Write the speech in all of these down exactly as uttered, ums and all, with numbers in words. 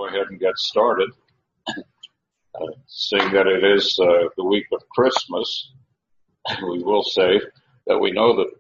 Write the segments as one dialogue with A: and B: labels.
A: go ahead and get started. Uh, seeing that it is uh, the week of Christmas, we will say that we know that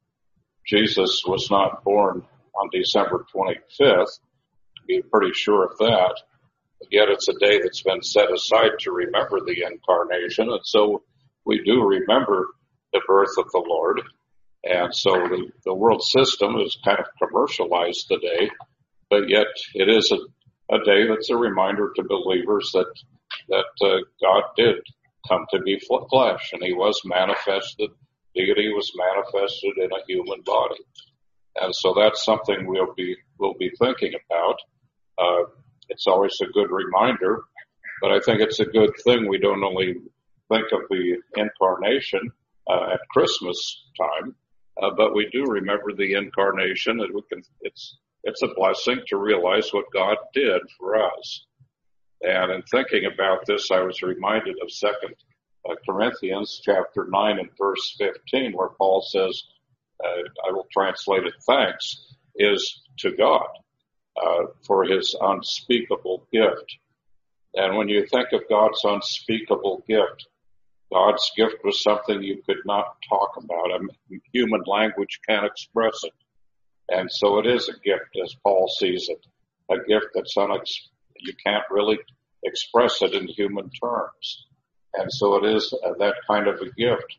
A: Jesus was not born on December twenty-fifth. We're pretty sure of that. Yet it's a day that's been set aside to remember the incarnation, and so we do remember the birth of the Lord. And so the, the world system is kind of commercialized today, but yet it is a, a day that's a reminder to believers that that uh, God did come to be flesh, and he was manifested, deity was manifested in a human body. And so that's something we'll be we'll be thinking about. Uh, it's always a good reminder, but I think it's a good thing we don't only think of the incarnation uh, at Christmas time, uh, but we do remember the incarnation, and we can. It's it's a blessing to realize what God did for us. And in thinking about this, I was reminded of Second Corinthians chapter nine and verse fifteen, where Paul says, uh, I will translate it, thanks is to God uh, for his unspeakable gift. And when you think of God's unspeakable gift, God's gift was something you could not talk about. I mean, human language can't express it. And so it is a gift, as Paul sees it, a gift that's unexpected. You can't really express it in human terms. And so it is uh, that kind of a gift.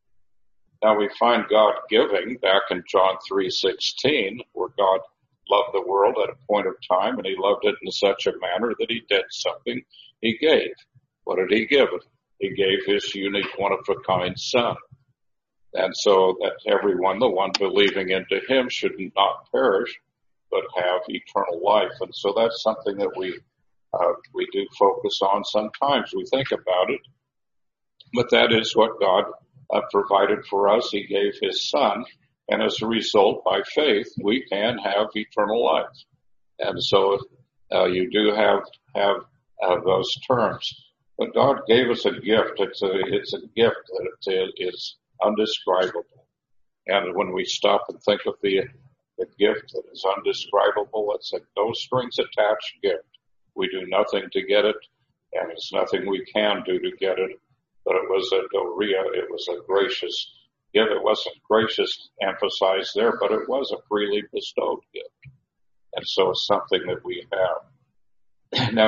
A: Now we find God giving back in John three sixteen, where God loved the world at a point of time, and he loved it in such a manner that he did something. He gave. What did he give? He gave his unique, one-of-a-kind Son. And so that everyone, the one believing into him, should not perish, but have eternal life. And so that's something that we Uh, we do focus on sometimes. We think about it, but that is what God uh, provided for us. He gave his Son, and as a result, by faith, we can have eternal life. And so uh, you do have have uh, those terms. But God gave us a gift. It's a it's a gift that is undescribable. And when we stop and think of the the gift that is undescribable, it's a no strings attached gift. We do nothing to get it, and it's nothing we can do to get it, but it was a doria, it was a gracious gift. It wasn't gracious emphasized there, but it was a freely bestowed gift. And so it's something that we have. Now,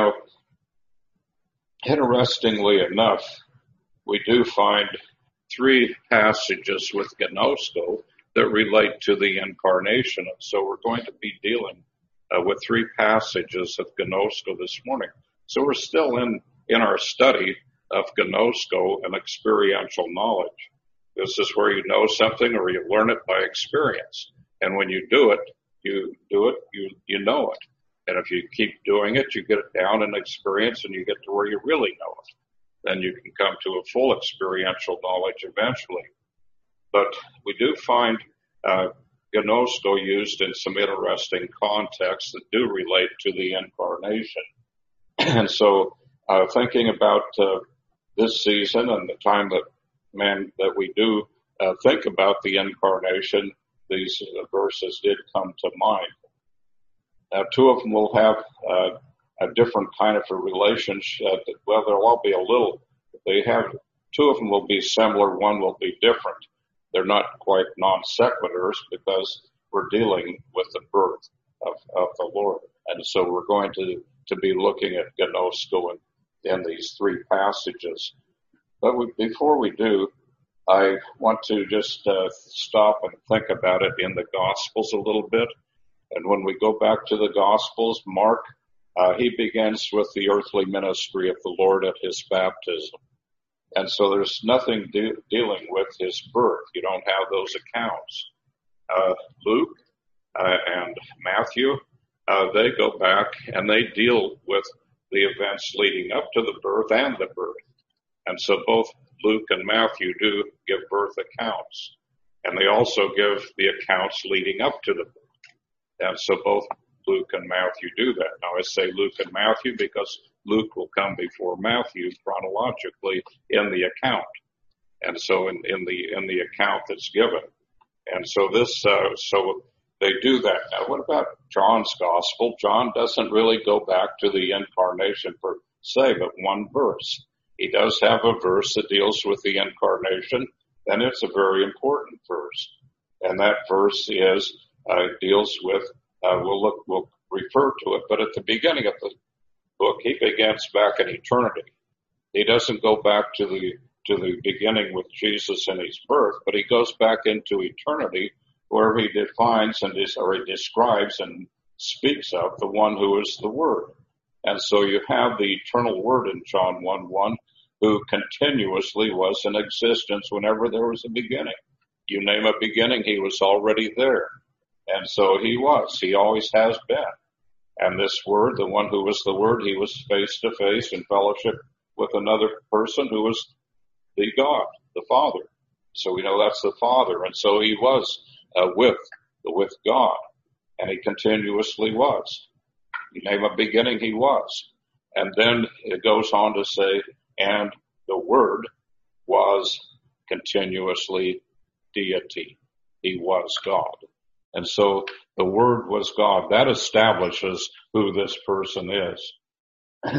A: interestingly enough, we do find three passages with gnosko that relate to the incarnation, and so we're going to be dealing Uh, with three passages of gnosko this morning. So we're still in, in our study of gnosko and experiential knowledge. This is where you know something or you learn it by experience. And when you do it, you do it, you, you know it. And if you keep doing it, you get it down in experience and you get to where you really know it. Then you can come to a full experiential knowledge eventually. But we do find uh, gnosko used in some interesting contexts that do relate to the incarnation. And so uh, thinking about uh, this season and the time that man that we do uh, think about the incarnation, these uh, verses did come to mind. Now, two of them will have uh, a different kind of a relationship. Well, they'll all be a little, they have, two of them will be similar, one will be different. They're not quite non sequiturs because we're dealing with the birth of, of the Lord. And so we're going to, to be looking at gnosko in, in these three passages. But we, before we do, I want to just uh, stop and think about it in the Gospels a little bit. And when we go back to the Gospels, Mark, uh, he begins with the earthly ministry of the Lord at his baptism. And so there's nothing de- dealing with his birth. You don't have those accounts. Uh, Luke uh, and Matthew, uh, they go back and they deal with the events leading up to the birth and the birth. And so both Luke and Matthew do give birth accounts. And they also give the accounts leading up to the birth. And so both Luke and Matthew do that. Now I say Luke and Matthew because Luke will come before Matthew chronologically in the account. And so in, in the in the account that's given. And so this, uh, so they do that. Now, what about John's gospel? John doesn't really go back to the incarnation per se, but one verse. He does have a verse that deals with the incarnation, and it's a very important verse. And that verse is, uh, deals with, uh, we'll look, we'll refer to it, but at the beginning of the book, he begins back in eternity. He doesn't go back to the, to the beginning with Jesus and his birth, but he goes back into eternity where he defines and is, or he describes and speaks of the one who is the Word. And so you have the eternal Word in John one one, who continuously was in existence whenever there was a beginning. You name a beginning, he was already there. And so he was. He always has been. And this Word, the one who was the Word, he was face to face in fellowship with another person who was the God, the Father. So we know that's the Father. And so he was uh, with, with God. And he continuously was. You name a beginning, he was. And then it goes on to say, and the Word was continuously deity. He was God. And so the Word was God. That establishes who this person is.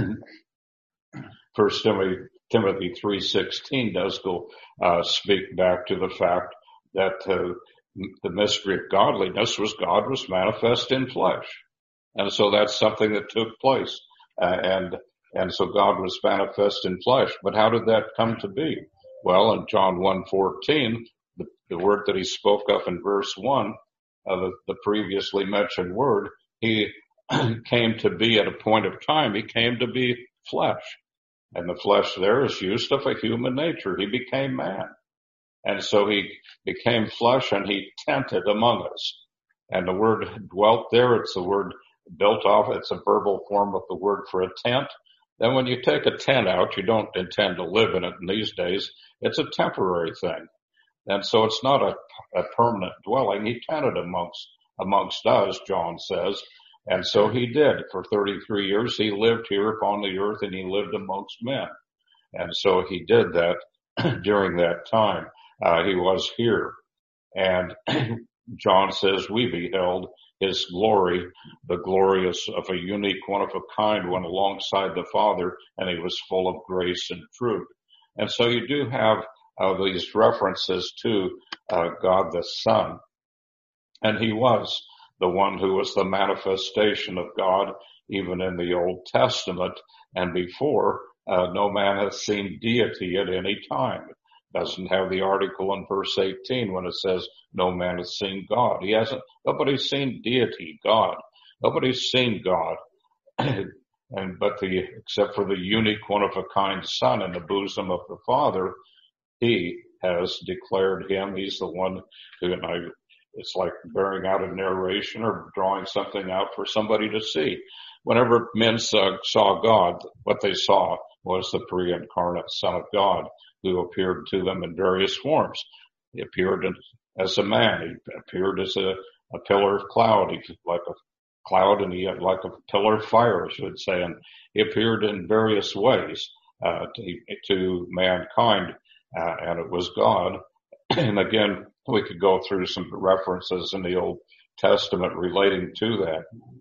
A: First Timothy, Timothy three sixteen does go uh, speak back to the fact that uh, the mystery of godliness was God was manifest in flesh. And so that's something that took place. Uh, and and so God was manifest in flesh. But how did that come to be? Well, in John one fourteen, the, the word that he spoke of in verse one, uh, the, the previously mentioned word, he came to be at a point of time, he came to be flesh. And the flesh there is used of a human nature. He became man. And so he became flesh and he tented among us. And the word dwelt there, it's the word built off, it's a verbal form of the word for a tent. Then when you take a tent out, you don't intend to live in it in these days. It's a temporary thing. And so it's not a, a permanent dwelling. He tented amongst, amongst us, John says. And so he did. For thirty-three years, he lived here upon the earth and he lived amongst men. And so he did that during that time. Uh, he was here. And John says we beheld his glory, the glory of a unique one of a kind one alongside the Father, and he was full of grace and truth. And so you do have uh, these references to uh, God the Son. And he was the one who was the manifestation of God, even in the Old Testament. And before, uh, no man has seen deity at any time. Doesn't have the article in verse eighteen when it says no man has seen God. He hasn't, nobody's seen deity, God. Nobody's seen God. and, but the, except for the unique one of a kind Son in the bosom of the Father, he has declared him. He's the one who, and I, it's like bearing out a narration or drawing something out for somebody to see. Whenever men saw, saw God, what they saw was the pre-incarnate Son of God, who appeared to them in various forms. He appeared as a man. He appeared as a, a pillar of cloud, he, like a cloud, and he had like a pillar of fire, I should say. And he appeared in various ways uh, to, to mankind, uh, and it was God. And again, we could go through some references in the Old Testament relating to that.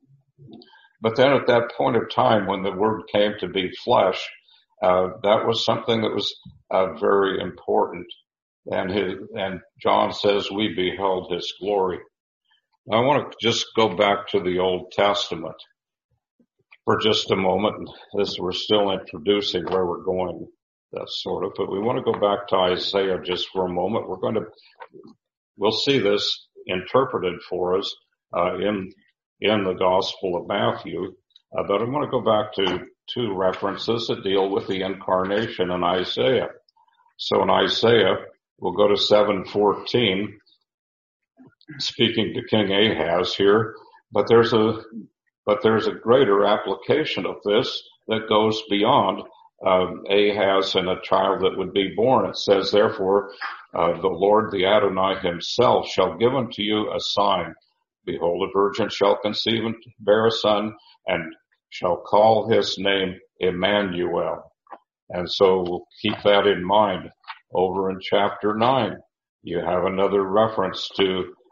A: But then at that point of time when the Word came to be flesh, uh, that was something that was uh, very important. And his, and John says we beheld his glory. I want to just go back to the Old Testament for just a moment, as we're still introducing where we're going, that sort of, but we want to go back to Isaiah just for a moment. We're going to, we'll see this interpreted for us, uh, in, in the Gospel of Matthew, uh, but I want to go back to two references that deal with the incarnation in Isaiah. So in Isaiah, we'll go to seven fourteen, speaking to King Ahaz here, but there's a, but there's a greater application of this that goes beyond uh, Ahaz and a child that would be born. It says, therefore, uh, the Lord, the Adonai himself, shall give unto you a sign. Behold, a virgin shall conceive and bear a son, and shall call his name Emmanuel. And so we'll keep that in mind. Over in chapter nine, you have another reference to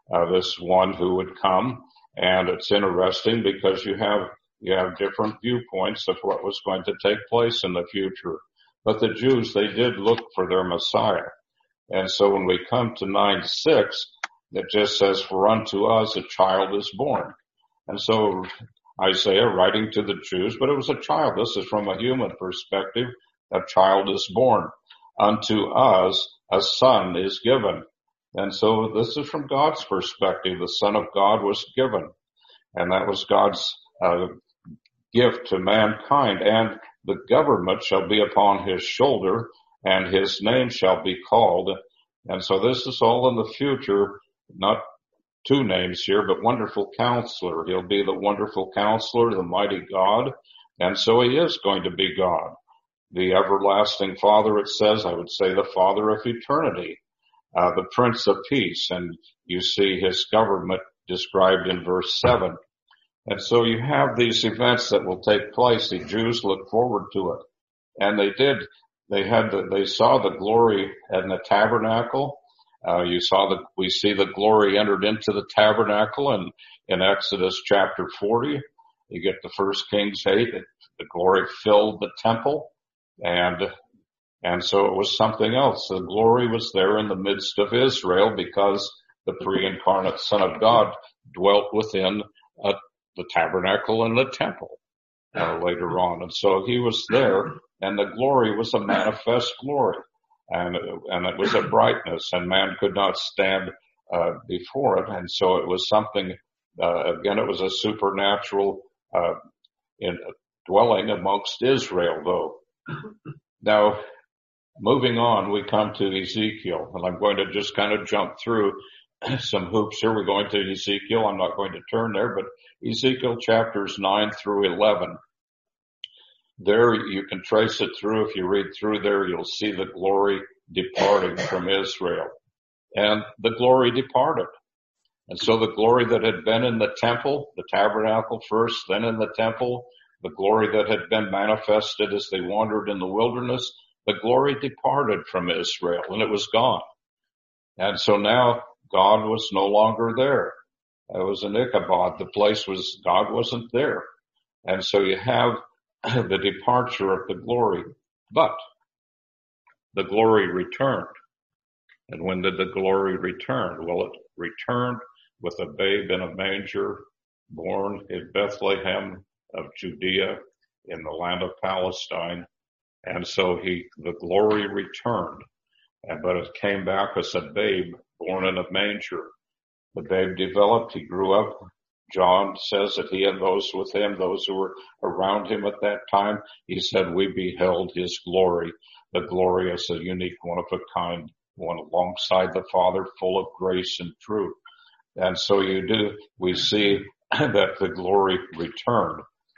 A: uh, this one who would come. And it's interesting because you have you have different viewpoints of what was going to take place in the future. But the Jews, they did look for their Messiah. And so when we come to nine six, it just says, for unto us a child is born. And so Isaiah writing to the Jews, but it was a child. This is from a human perspective. A child is born. Unto us a son is given. And so this is from God's perspective. The Son of God was given. And that was God's uh, gift to mankind. And the government shall be upon his shoulder, and his name shall be called. And so this is all in the future, not two names here, but Wonderful Counselor. He'll be the Wonderful Counselor, the Mighty God. And so he is going to be God. The Everlasting Father, it says, I would say the Father of eternity. Uh, the Prince of Peace, and you see his government described in verse seven. And so you have these events that will take place. The Jews look forward to it. And they did. They had the, they saw the glory in the tabernacle. Uh, you saw that we see the glory entered into the tabernacle, and in Exodus chapter forty, you get the First Kings eight, the glory filled the temple, and And so it was something else. The glory was there in the midst of Israel because the pre-incarnate Son of God dwelt within uh, the tabernacle and the temple uh, later on. And so he was there, and the glory was a manifest glory. And, and it was a brightness, and man could not stand uh, before it. And so it was something, uh, again, it was a supernatural uh, in, dwelling amongst Israel, though. Now, moving on, we come to Ezekiel, and I'm going to just kind of jump through some hoops here. We're going to Ezekiel. I'm not going to turn there, but Ezekiel chapters nine through eleven. There you can trace it through. If you read through there, you'll see the glory departing from Israel. And the glory departed. And so the glory that had been in the temple, the tabernacle first, then in the temple, the glory that had been manifested as they wandered in the wilderness, the glory departed from Israel, and it was gone. And so now God was no longer there. It was an Ichabod. The place was, God wasn't there. And so you have the departure of the glory. But the glory returned. And when did the glory return? Well, it returned with a babe in a manger, born in Bethlehem of Judea in the land of Palestine. And so he, the glory returned, but it came back as a babe born in a manger. The babe developed, he grew up. John says that he and those with him, those who were around him at that time, he said, we beheld his glory. The glory is a unique one of a kind, one alongside the Father, full of grace and truth. And so you do, we see that the glory returned.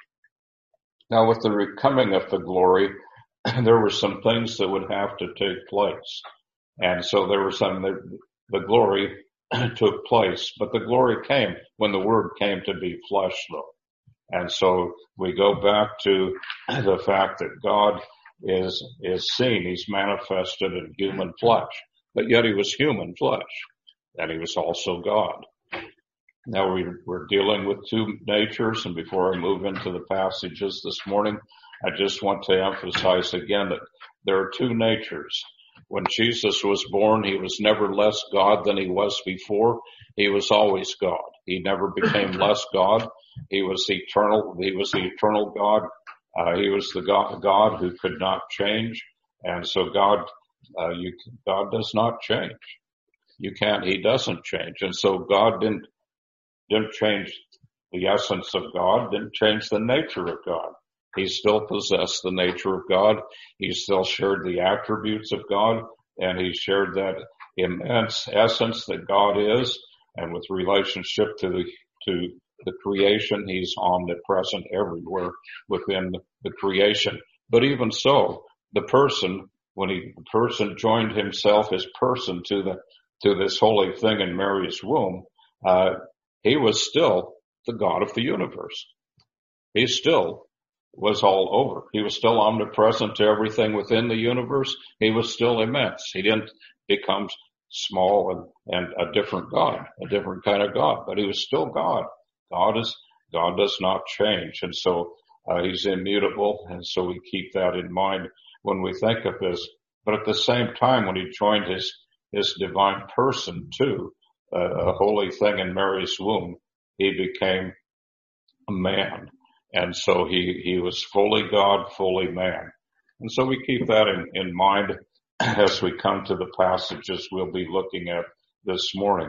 A: Now with the coming of the glory, there were some things that would have to take place. And so there were some, the, the glory took place, but the glory came when the Word came to be flesh, though. And so we go back to the fact that God is, is seen. He's manifested in human flesh, but yet he was human flesh, and he was also God. Now we, we're dealing with two natures, and before I move into the passages this morning, I just want to emphasize again that there are two natures. When Jesus was born, he was never less God than he was before. He was always God. He never became less God. He was eternal. He was the eternal God. Uh, he was the God, God who could not change. And so God, uh, you, God does not change. You can't, he doesn't change. And so God didn't, didn't change the essence of God, didn't change the nature of God. He still possessed the nature of God. He still shared the attributes of God, and he shared that immense essence that God is. And with relationship to the, to the creation, he's omnipresent everywhere within the creation. But even so, the person, when he, the person joined himself as person to the, to this holy thing in Mary's womb, uh, he was still the God of the universe. He still was all over. He was still omnipresent to everything within the universe. He was still immense. He didn't become small and, and a different God, a different kind of God, but he was still God. God is, God does not change. And so, uh, he's immutable. And so we keep that in mind when we think of this. But at the same time, when he joined his, his divine person too, uh, a holy thing in Mary's womb, he became a man. And so he, he was fully God, fully man. And so we keep that in, in mind as we come to the passages we'll be looking at this morning.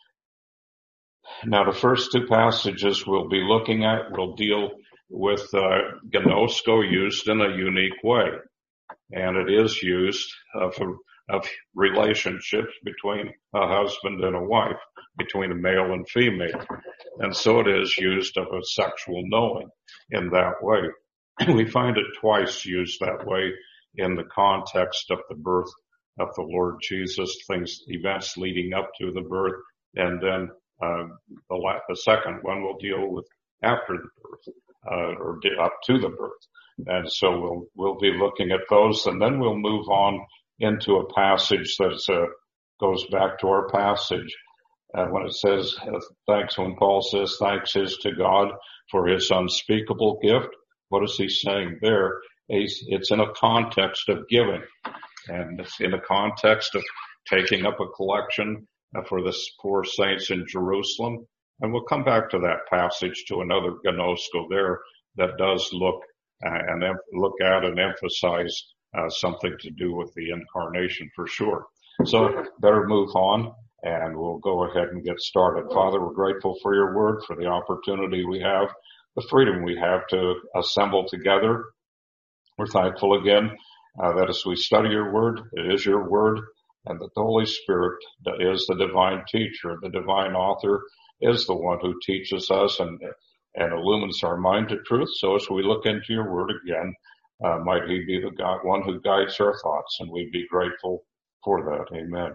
A: Now, the first two passages we'll be looking at will deal with uh, gnosko used in a unique way. And it is used of, of relationships between a husband and a wife, between a male and female. And so it is used of a sexual knowing in that way. We find it twice used that way in the context of the birth of the Lord Jesus, things, events leading up to the birth, and then uh, the, la- the second one will deal with after the birth, uh, or up to the birth. And so we'll we'll be looking at those, and then we'll move on into a passage that uh, goes back to our passage. Uh, when it says uh, thanks, when Paul says thanks is to God for his unspeakable gift, what is he saying there? He's, it's in a context of giving, and it's in a context of taking up a collection uh, for the poor saints in Jerusalem. And we'll come back to that passage, to another gnosko there that does look uh, and em- look at and emphasize uh, something to do with the incarnation for sure. So better move on, and we'll go ahead and get started. Father, we're grateful for your word, for the opportunity we have, the freedom we have to assemble together. We're thankful again uh, that as we study your word, it is your word, and that the Holy Spirit is the divine teacher, the divine author, is the one who teaches us and and illumines our mind to truth. So as we look into your word again, uh, might he be the God, one who guides our thoughts, and we'd be grateful for that. Amen.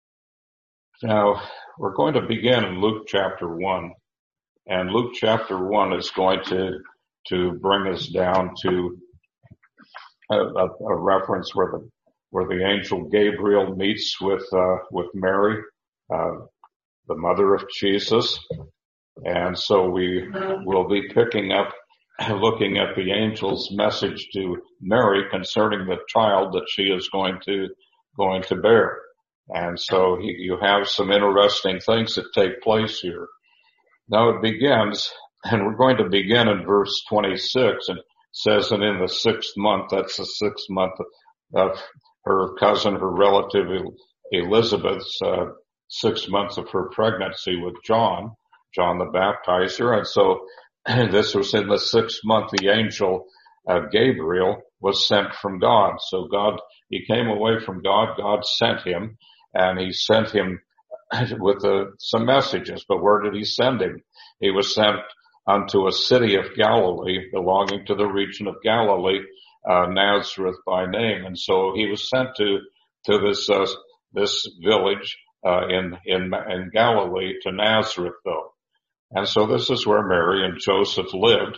A: Now, we're going to begin in Luke chapter one, and Luke chapter one is going to to bring us down to a, a, a reference where the where the angel Gabriel meets with uh, with Mary, uh, the mother of Jesus. And so we will be picking up, looking at the angel's message to Mary concerning the child that she is going to, going to bear. And so he, you have some interesting things that take place here. Now it begins, and we're going to begin in verse twenty-six, and it says, and in the sixth month, that's the sixth month of her cousin, her relative Elizabeth's, uh, six months of her pregnancy with John, John the Baptizer. And so this was in the sixth month, the angel uh, Gabriel was sent from God. So God, he came away from God. God sent him, and he sent him with uh, some messages. But where did he send him? He was sent unto a city of Galilee belonging to the region of Galilee, uh, Nazareth by name. And so he was sent to, to this, uh, this village, uh, in, in, in Galilee, to Nazareth though. And so this is where Mary and Joseph lived.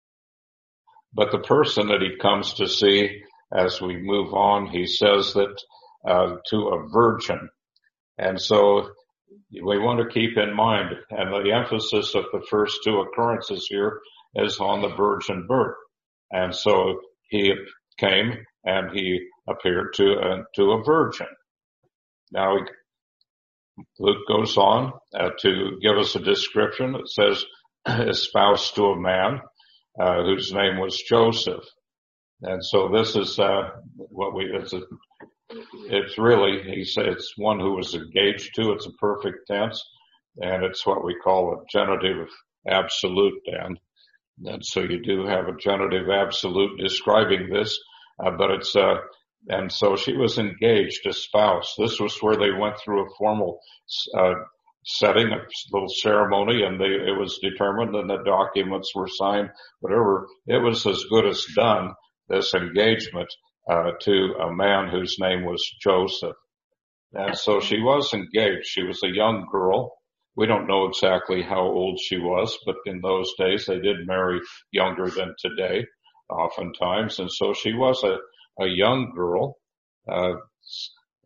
A: But the person that he comes to see as we move on, he says that, uh, to a virgin. And so we want to keep in mind, and the emphasis of the first two occurrences here is on the virgin birth. And so he came and he appeared to, uh, to a virgin. Now, Luke goes on uh, to give us a description. It says, espoused to a man uh, whose name was Joseph. And so this is uh, what we, it's, a, it's really, he said it's one who was engaged to. It's a perfect tense, and it's what we call a genitive absolute, Dan. And so you do have a genitive absolute describing this, uh, but it's, uh, and so she was engaged, espoused. This was where they went through a formal, uh, setting, a little ceremony, and they, it was determined and the documents were signed, whatever. It was as good as done, this engagement, uh, to a man whose name was Joseph. And so she was engaged. She was a young girl. We don't know exactly how old she was, but in those days they did marry younger than today, oftentimes. And so she was a, a young girl, uh,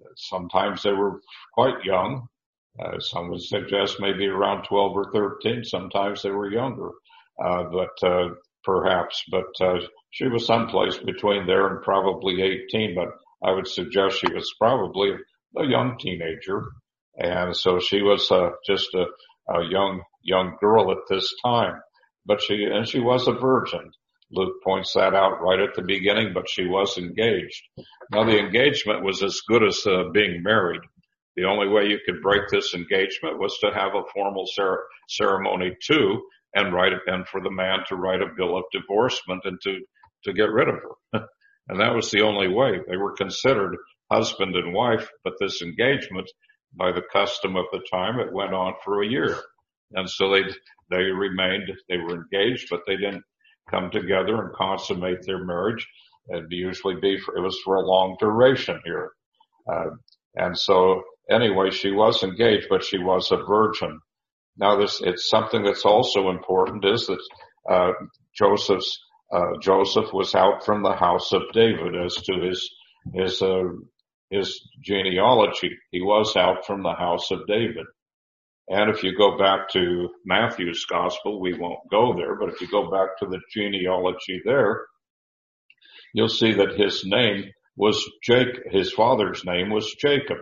A: sometimes they were quite young. Uh, some would suggest maybe around twelve or thirteen. Sometimes they were younger, uh, but uh, perhaps. But uh, she was someplace between there and probably eighteen. But I would suggest she was probably a young teenager, and so she was uh, just a, a young young girl at this time. But she and she was a virgin. Luke points that out right at the beginning. But she was engaged. Now the engagement was as good as uh, being married. The only way you could break this engagement was to have a formal cer- ceremony too, and write and for the man to write a bill of divorcement and to, to get rid of her. And that was the only way. They were considered husband and wife, but this engagement, by the custom of the time, it went on for a year. And so they, they remained, they were engaged, but they didn't come together and consummate their marriage. It'd usually be for, it was for a long duration here. Uh, and so, Anyway, she was engaged, but she was a virgin. Now, this it's something that's also important is that uh, Joseph's uh, Joseph was out from the house of David as to his his uh, his genealogy. He was out from the house of David. And if you go back to Matthew's gospel, we won't go there, but if you go back to the genealogy there, you'll see that his name was Jacob. His father's name was Jacob.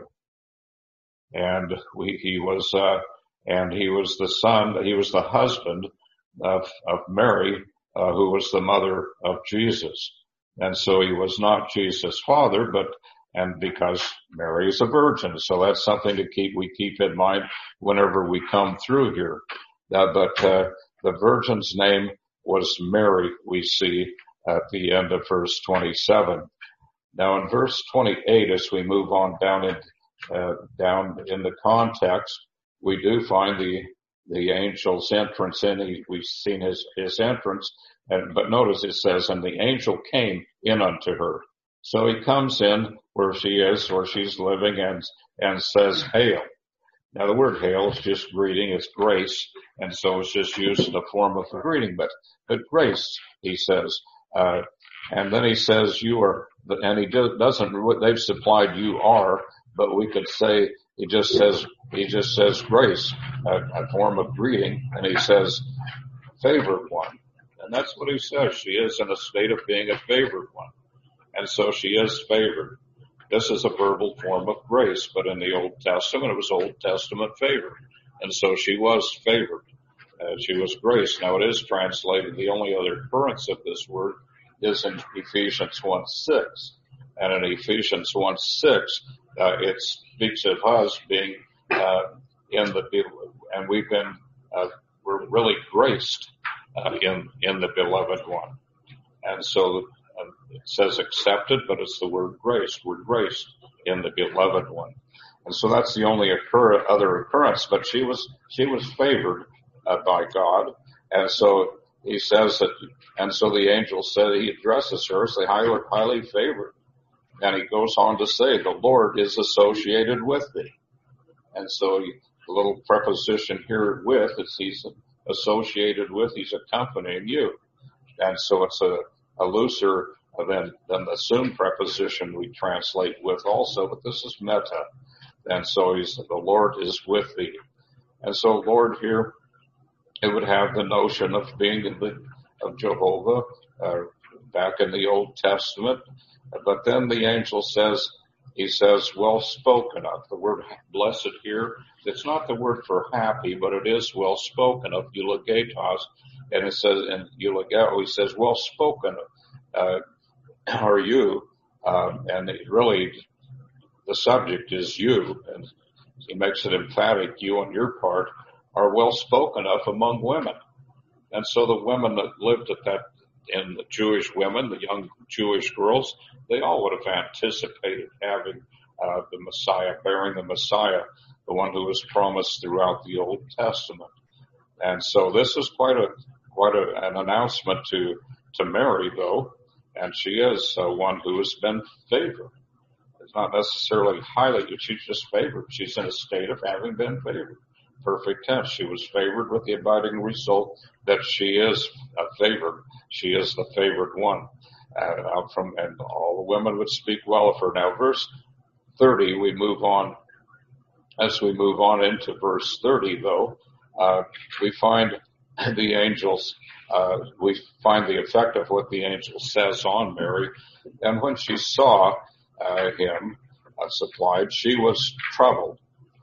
A: And we, he was, uh, and he was the son, he was the husband of, of Mary, uh, who was the mother of Jesus. And so he was not Jesus' father, but, and because Mary is a virgin. So that's something to keep, we keep in mind whenever we come through here. Uh, but, uh, the virgin's name was Mary, we see at the end of verse twenty-seven. Now in verse twenty-eight, as we move on down in Uh, down in the context, we do find the the angel's entrance in. He, we've seen his his entrance, and but notice it says, "And the angel came in unto her." So he comes in where she is, where she's living, and and says, "Hail." Now the word "hail" is just greeting; it's grace, and so it's just used in the form of a greeting. But but grace, he says, uh, and then he says, "You are," and he do, doesn't. They've supplied "you are." But we could say he just says he just says grace, a, a form of greeting, and he says favored one, and that's what he says. She is in a state of being a favored one, and so she is favored. This is a verbal form of grace, but in the Old Testament it was Old Testament favor, and so she was favored. Uh, she was grace. Now it is translated. The only other occurrence of this word is in Ephesians one six, and in Ephesians one six. Uh, it speaks of us being uh, in the, and we've been, uh, we're really graced uh, in in the beloved one, and so uh, it says accepted, but it's the word grace. We're graced in the beloved one, and so that's the only occur other occurrence. But she was she was favored uh, by God, and so he says that, and so the angel said he addresses her as the highly highly favored. And he goes on to say, the Lord is associated with thee. And so the little preposition here with, it's he's associated with, he's accompanying you. And so it's a, a looser than, than the soon preposition we translate with also, but this is meta. And so he's, the Lord is with thee. And so Lord here, it would have the notion of being in the, of Jehovah, uh, back in the Old Testament. But then the angel says, he says, well spoken of. The word blessed here, it's not the word for happy, but it is well spoken of, eulogetos. And it says, in eulogeo, he says, well spoken uh, are you. Um, and it really, the subject is you. And he makes it emphatic, you on your part are well spoken of among women. And so the women that lived at that, and the Jewish women, the young Jewish girls, they all would have anticipated having uh, the Messiah, bearing the Messiah, the one who was promised throughout the Old Testament. And so this is quite a quite a, an announcement to to Mary, though, and she is uh, one who has been favored. It's not necessarily highly, but she's just favored. She's in a state of having been favored. Perfect tense. She was favored with the abiding result that she is a favored. She is the favored one. Uh, out from, and all the women would speak well of her. Now, verse thirty, we move on. As we move on into verse thirty, though, uh, we find the angels, uh, we find the effect of what the angel says on Mary. And when she saw uh, him uh, supplied, she was troubled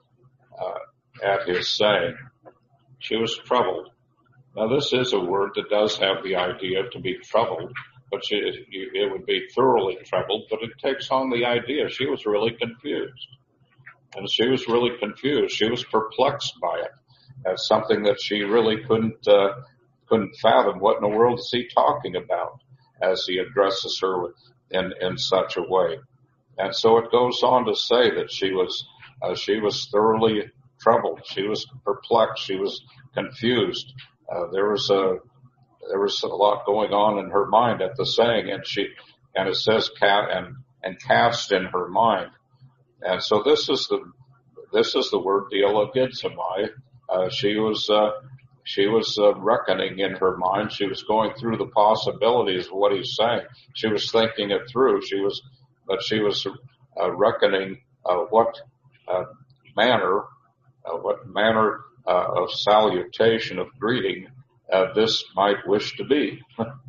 A: uh, at his saying. She was troubled. Now, this is a word that does have the idea to be troubled, but she, it would be thoroughly troubled, but it takes on the idea. She was really confused. And she was really confused. She was perplexed by it as something that she really couldn't, uh, couldn't fathom. What in the world is he talking about as he addresses her in, in such a way? And so it goes on to say that she was, uh, she was thoroughly troubled. She was perplexed. She was confused. Uh, there was a, there was a lot going on in her mind at the saying, and she, and it says, ca- and, and cast in her mind. And so this is the, this is the word dialogizomai. Uh, she was, uh, she was, uh, reckoning in her mind. She was going through the possibilities of what he's saying. She was thinking it through. She was, but she was, uh, reckoning, uh, what, uh, manner, uh, what manner, uh, of salutation, of greeting, uh, this might wish to be.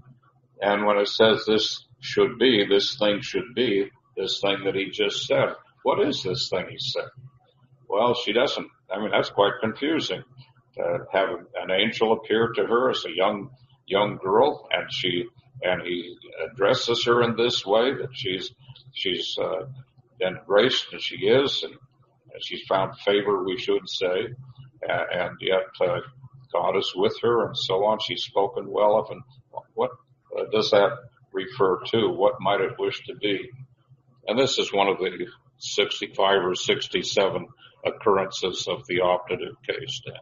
A: And when it says this should be, this thing should be, this thing that he just said, what is this thing he said? Well, she doesn't. I mean, that's quite confusing to have an angel appear to her as a young, young girl, and she, and he addresses her in this way that she's, she's, uh, been graced as she is, and, and she's found favor, we should say, uh, and yet, uh, God is with her and so on. She's spoken well of, and what uh, does that refer to? What might it wish to be? And this is one of the sixty-five or sixty-seven occurrences of the optative case then.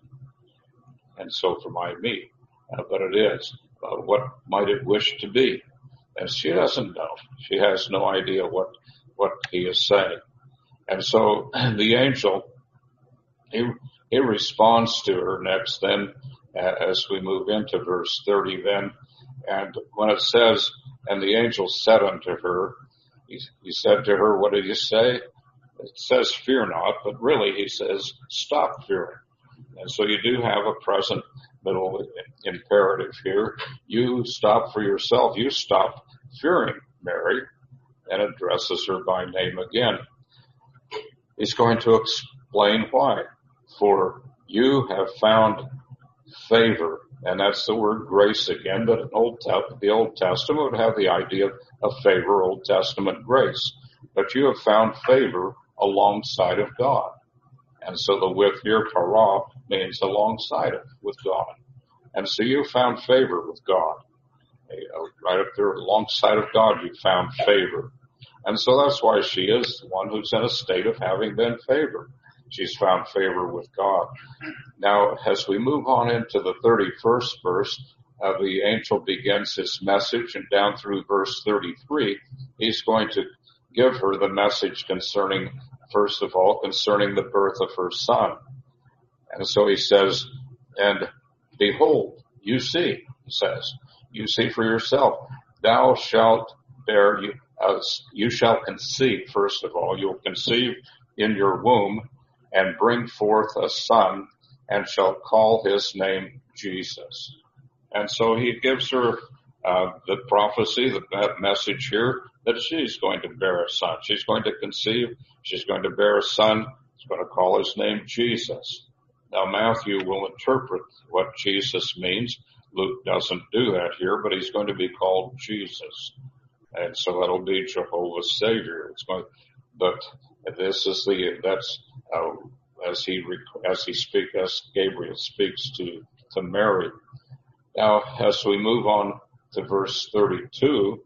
A: And so for my me, uh, but it is, uh, what might it wish to be? And she doesn't know. She has no idea what, what he is saying. And so the angel, he, he responds to her next then, uh, as we move into verse thirty then. And when it says, and the angel said unto her, he, he said to her, what did he say? It says fear not, but really he says stop fearing. And so you do have a present middle imperative here. You stop for yourself. You stop fearing Mary, and addresses her by name again. He's going to explain why. For you have found favor, and that's the word grace again, but in Old Te- the Old Testament would have the idea of favor, Old Testament grace. But you have found favor alongside of God. And so the with here, para, means alongside of, with God. And so you found favor with God. Right up there alongside of God, you found favor. And so that's why she is the one who's in a state of having been favored. She's found favor with God. Now, as we move on into the thirty-first verse, uh, the angel begins his message, and down through verse thirty-three, he's going to give her the message concerning, first of all, concerning the birth of her son. And so he says, and behold, you see, he says, you see for yourself, thou shalt bear, you, uh, you shall conceive, first of all, you'll conceive in your womb and bring forth a son and shall call his name Jesus. And so he gives her uh, the prophecy, the, that message here, that she's going to bear a son. She's going to conceive. She's going to bear a son. He's going to call his name Jesus. Now, Matthew will interpret what Jesus means. Luke doesn't do that here, but he's going to be called Jesus. And so that'll be Jehovah's Savior. It's going, but this is the, that's, uh, as he, as he speak, as Gabriel speaks to, to Mary. Now, as we move on to verse thirty-two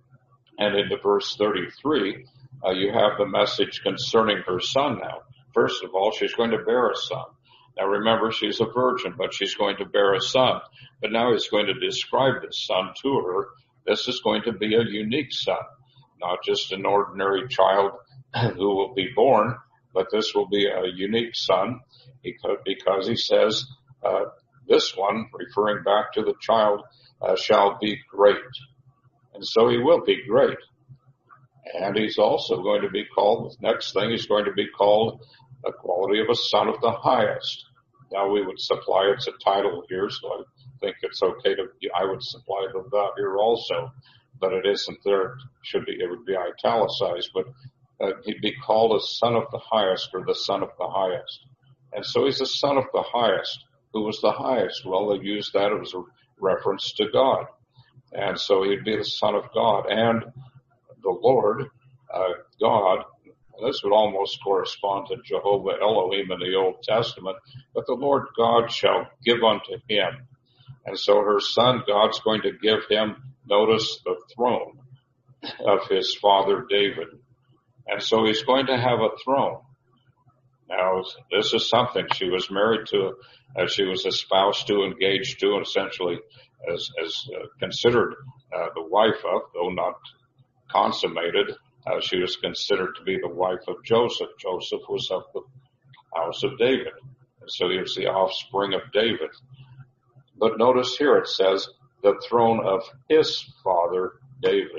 A: and into verse thirty-three, uh, you have the message concerning her son now. First of all, she's going to bear a son. Now remember, she's a virgin, but she's going to bear a son. But now he's going to describe this son to her. This is going to be a unique son, not just an ordinary child who will be born, but this will be a unique son because, because he says, uh, this one, referring back to the child, uh, shall be great. And so he will be great. And he's also going to be called, the next thing, he's going to be called the quality of a son of the highest. Now we would supply it's a title here, so I think it's okay to, I would supply that here also, but it isn't there. It should be, it would be italicized, but uh, he'd be called a son of the highest, or the son of the highest. And so he's a son of the highest. Who was the highest? Well, they used that as a reference to God. And so he'd be the son of God. And the Lord, uh, God, this would almost correspond to Jehovah Elohim in the Old Testament, but the Lord God shall give unto him. And so her son, God's going to give him, notice, the throne of his father David. And so he's going to have a throne. Now, this is something she was married to, as she was espoused to, engaged to, and essentially as, as uh, considered uh, the wife of, though not consummated. Uh, she was considered to be the wife of Joseph. Joseph was of the house of David. And so he was the offspring of David. But notice here it says the throne of his father David.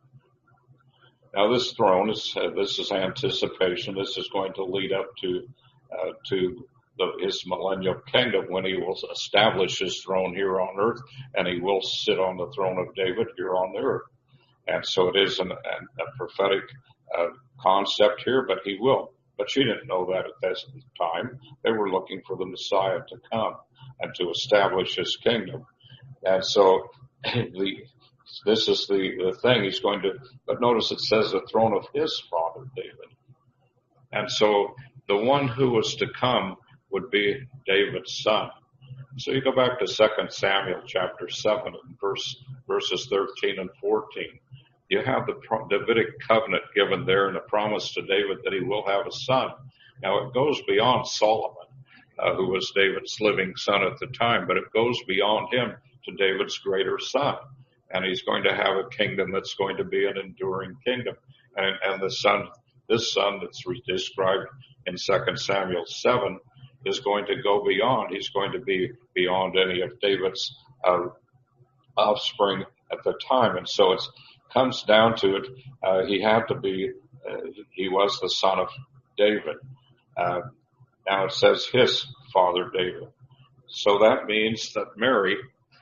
A: Now this throne is, uh, this is anticipation. This is going to lead up to, uh, to the, his millennial kingdom when he will establish his throne here on earth, and he will sit on the throne of David here on the earth. And so it is an, an, a prophetic uh, concept here, but he will. But she didn't know that at this time. They were looking for the Messiah to come and to establish his kingdom. And so the, this is the, the thing he's going to, but notice it says the throne of his father David. And so the one who was to come would be David's son. So you go back to Second Samuel chapter seven and verse, verses thirteen and fourteen. You have the Davidic covenant given there and a promise to David that he will have a son. Now it goes beyond Solomon, uh, who was David's living son at the time, but it goes beyond him to David's greater son. And he's going to have a kingdom that's going to be an enduring kingdom. And, and the son, this son that's described in Second Samuel seven is going to go beyond. He's going to be beyond any of David's uh, offspring at the time. And so it's, comes down to it, uh, he had to be, uh, he was the son of David. Uh, now it says his father David. So that means that Mary,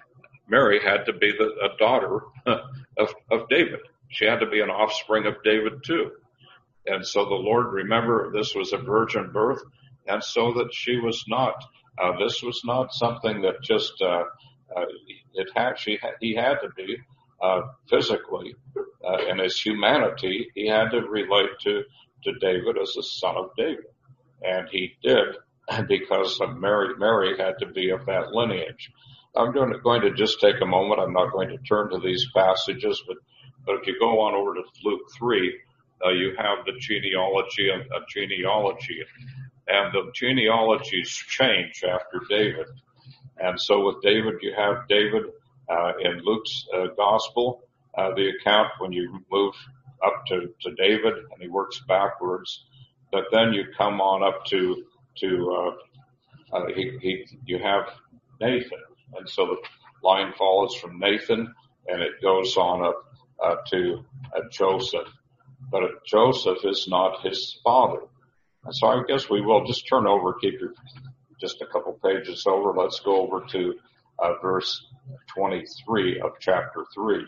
A: Mary had to be the, a daughter of, of David. She had to be an offspring of David too. And so the Lord, remember, this was a virgin birth, and so that she was not, uh, this was not something that just, uh, uh, it had, she had, he had to be, Uh, physically, uh, in his humanity, he had to relate to, to David as the son of David. And he did because of Mary. Mary had to be of that lineage. I'm doing, going to just take a moment. I'm not going to turn to these passages, but, but if you go on over to Luke three, uh, you have the genealogy of uh, genealogy. And the genealogies change after David. And so with David, you have David Uh, in Luke's uh, gospel, uh, the account when you move up to, to David and he works backwards, but then you come on up to, to, uh, uh, he, he, you have Nathan. And so the line follows from Nathan and it goes on up, uh, to uh, Joseph. But uh, Joseph is not his father. And so I guess we will just turn over, keep your, just a couple pages over. Let's go over to, uh, verse twenty-three of chapter three.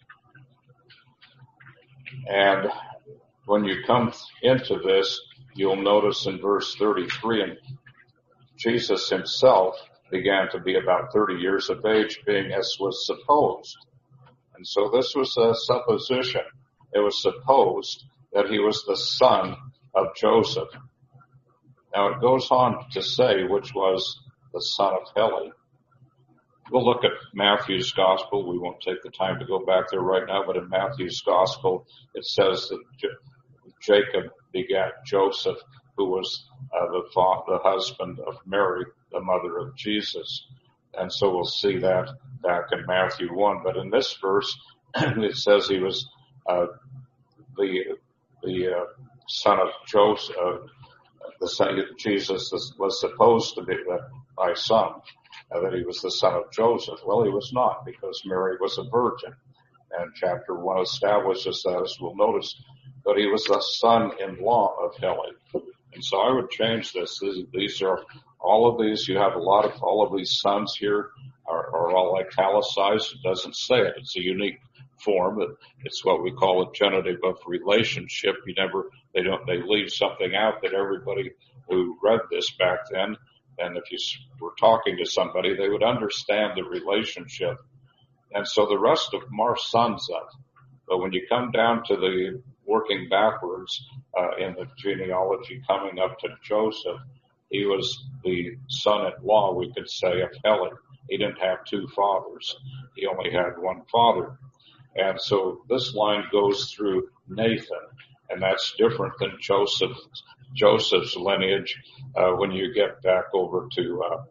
A: And when you come into this, you'll notice in verse thirty-three, and Jesus himself began to be about thirty years of age, being as was supposed. And so this was a supposition. It was supposed that he was the son of Joseph. Now it goes on to say which was the son of Heli. We'll look at Matthew's gospel. We won't take the time to go back there right now, but in Matthew's gospel, it says that J- Jacob begat Joseph, who was uh, the, fa- the husband of Mary, the mother of Jesus. And so we'll see that back in Matthew one. But in this verse, it says he was uh, the the uh, son of Joseph. Uh, the son of Jesus was supposed to be that by some. Uh, that he was the son of Joseph. Well, he was not, because Mary was a virgin. And chapter one establishes that, as we'll notice. but he was the son-in-law of Heli. And so I would change this. These, these are, all of these, you have a lot of, all of these sons here are, are all italicized. It doesn't say it. It's a unique form. It's what we call a genitive of relationship. You never, they don't, they leave something out that everybody who read this back then, and if you were talking to somebody, they would understand the relationship. And so the rest of them are sons of. But when you come down to the working backwards uh, in the genealogy coming up to Joseph, he was the son-in-law, we could say, of Heli. He didn't have two fathers. He only had one father. And so this line goes through Nathan, and that's different than Joseph, Joseph's lineage uh, when you get back over to uh,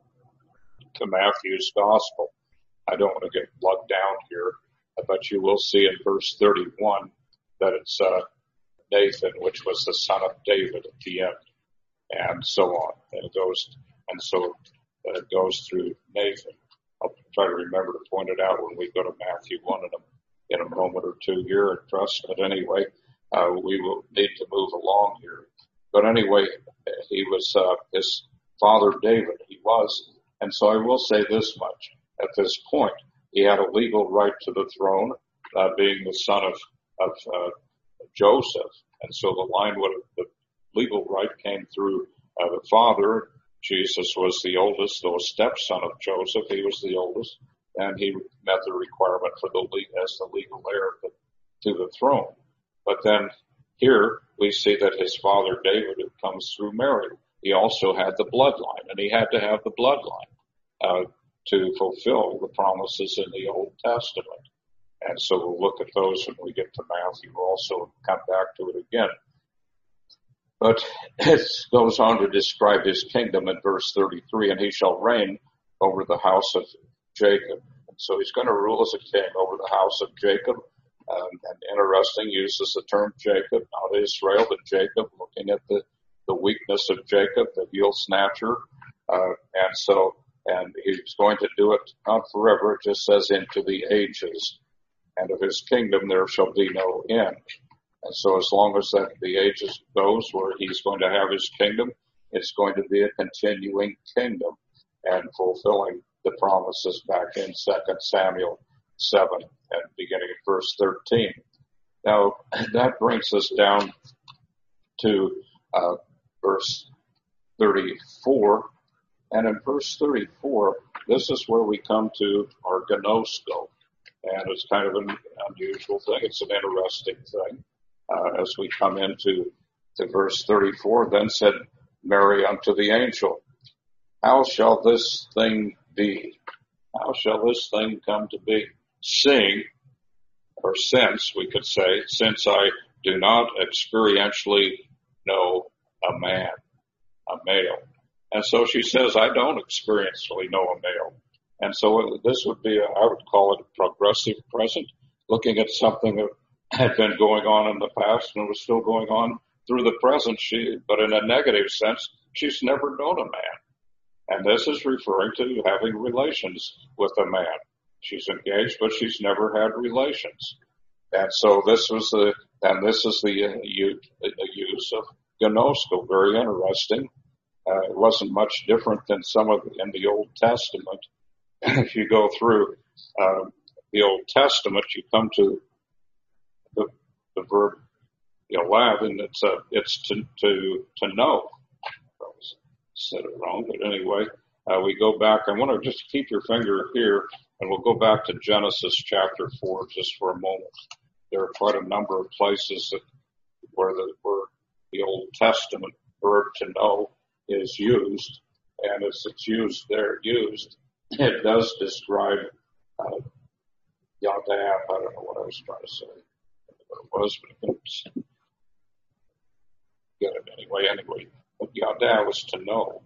A: to Matthew's gospel. I don't want to get bogged down here, but you will see in verse thirty-one that it's uh, Nathan, which was the son of David at the end, and so on. And it goes, and so uh, it goes through Nathan. I'll try to remember to point it out when we go to Matthew one in a, in a moment or two here and trust. But anyway, uh, we will need to move along here. But anyway, he was uh, his father David. He was, and so I will say this much: at this point, he had a legal right to the throne, uh, being the son of of uh, Joseph, and so the line would have, the legal right came through uh, the father. Jesus was the oldest, though a stepson of Joseph. He was the oldest, and he met the requirement for the as the legal heir to the throne. But then here we see that his father David, it comes through Mary. He also had the bloodline, and he had to have the bloodline uh, to fulfill the promises in the Old Testament. And so we'll look at those when we get to Matthew. We'll also come back to it again. But it goes on to describe his kingdom in verse thirty-three, and he shall reign over the house of Jacob. And so he's going to rule as a king over the house of Jacob. Um, and interesting, uses the term Jacob, not Israel, but Jacob, looking at the, the weakness of Jacob, the heel snatcher. Uh, and so, and he's going to do it not forever, it just says into the ages. And of his kingdom there shall be no end. And so as long as that the ages goes where he's going to have his kingdom, it's going to be a continuing kingdom and fulfilling the promises back in Second Samuel seven and beginning at verse thirteen. Now that brings us down to uh, verse thirty-four. And in verse thirty-four, this is where we come to our gnosko. And it's kind of an unusual thing. It's an interesting thing. Uh, as we come into to verse thirty-four, then said Mary unto the angel, how shall this thing be? How shall this thing come to be? Seeing, or since, we could say, since I do not experientially know a man, a male. And so she says, I don't experientially know a male. And so this would be, a, I would call it a progressive present, looking at something that had been going on in the past and was still going on through the present. She, but in a negative sense, she's never known a man. And this is referring to having relations with a man. She's engaged, but she's never had relations. And so this was the, and this is the uh, use, the use of gnosko, very interesting. Uh, it wasn't much different than some of the, in the Old Testament. If you go through uh, the Old Testament, you come to the, the verb yalav, and it's uh, it's to to to know. I said it wrong, but anyway, uh, we go back. I want to just keep your finger here, and we'll go back to Genesis chapter four just for a moment. There are quite a number of places that where the where the Old Testament verb to know is used, and as it's used there, used. It does describe uh, Yadav. I don't know what I was trying to say. What it was, but I couldn't get it anyway. Anyway, but Yadav was to know.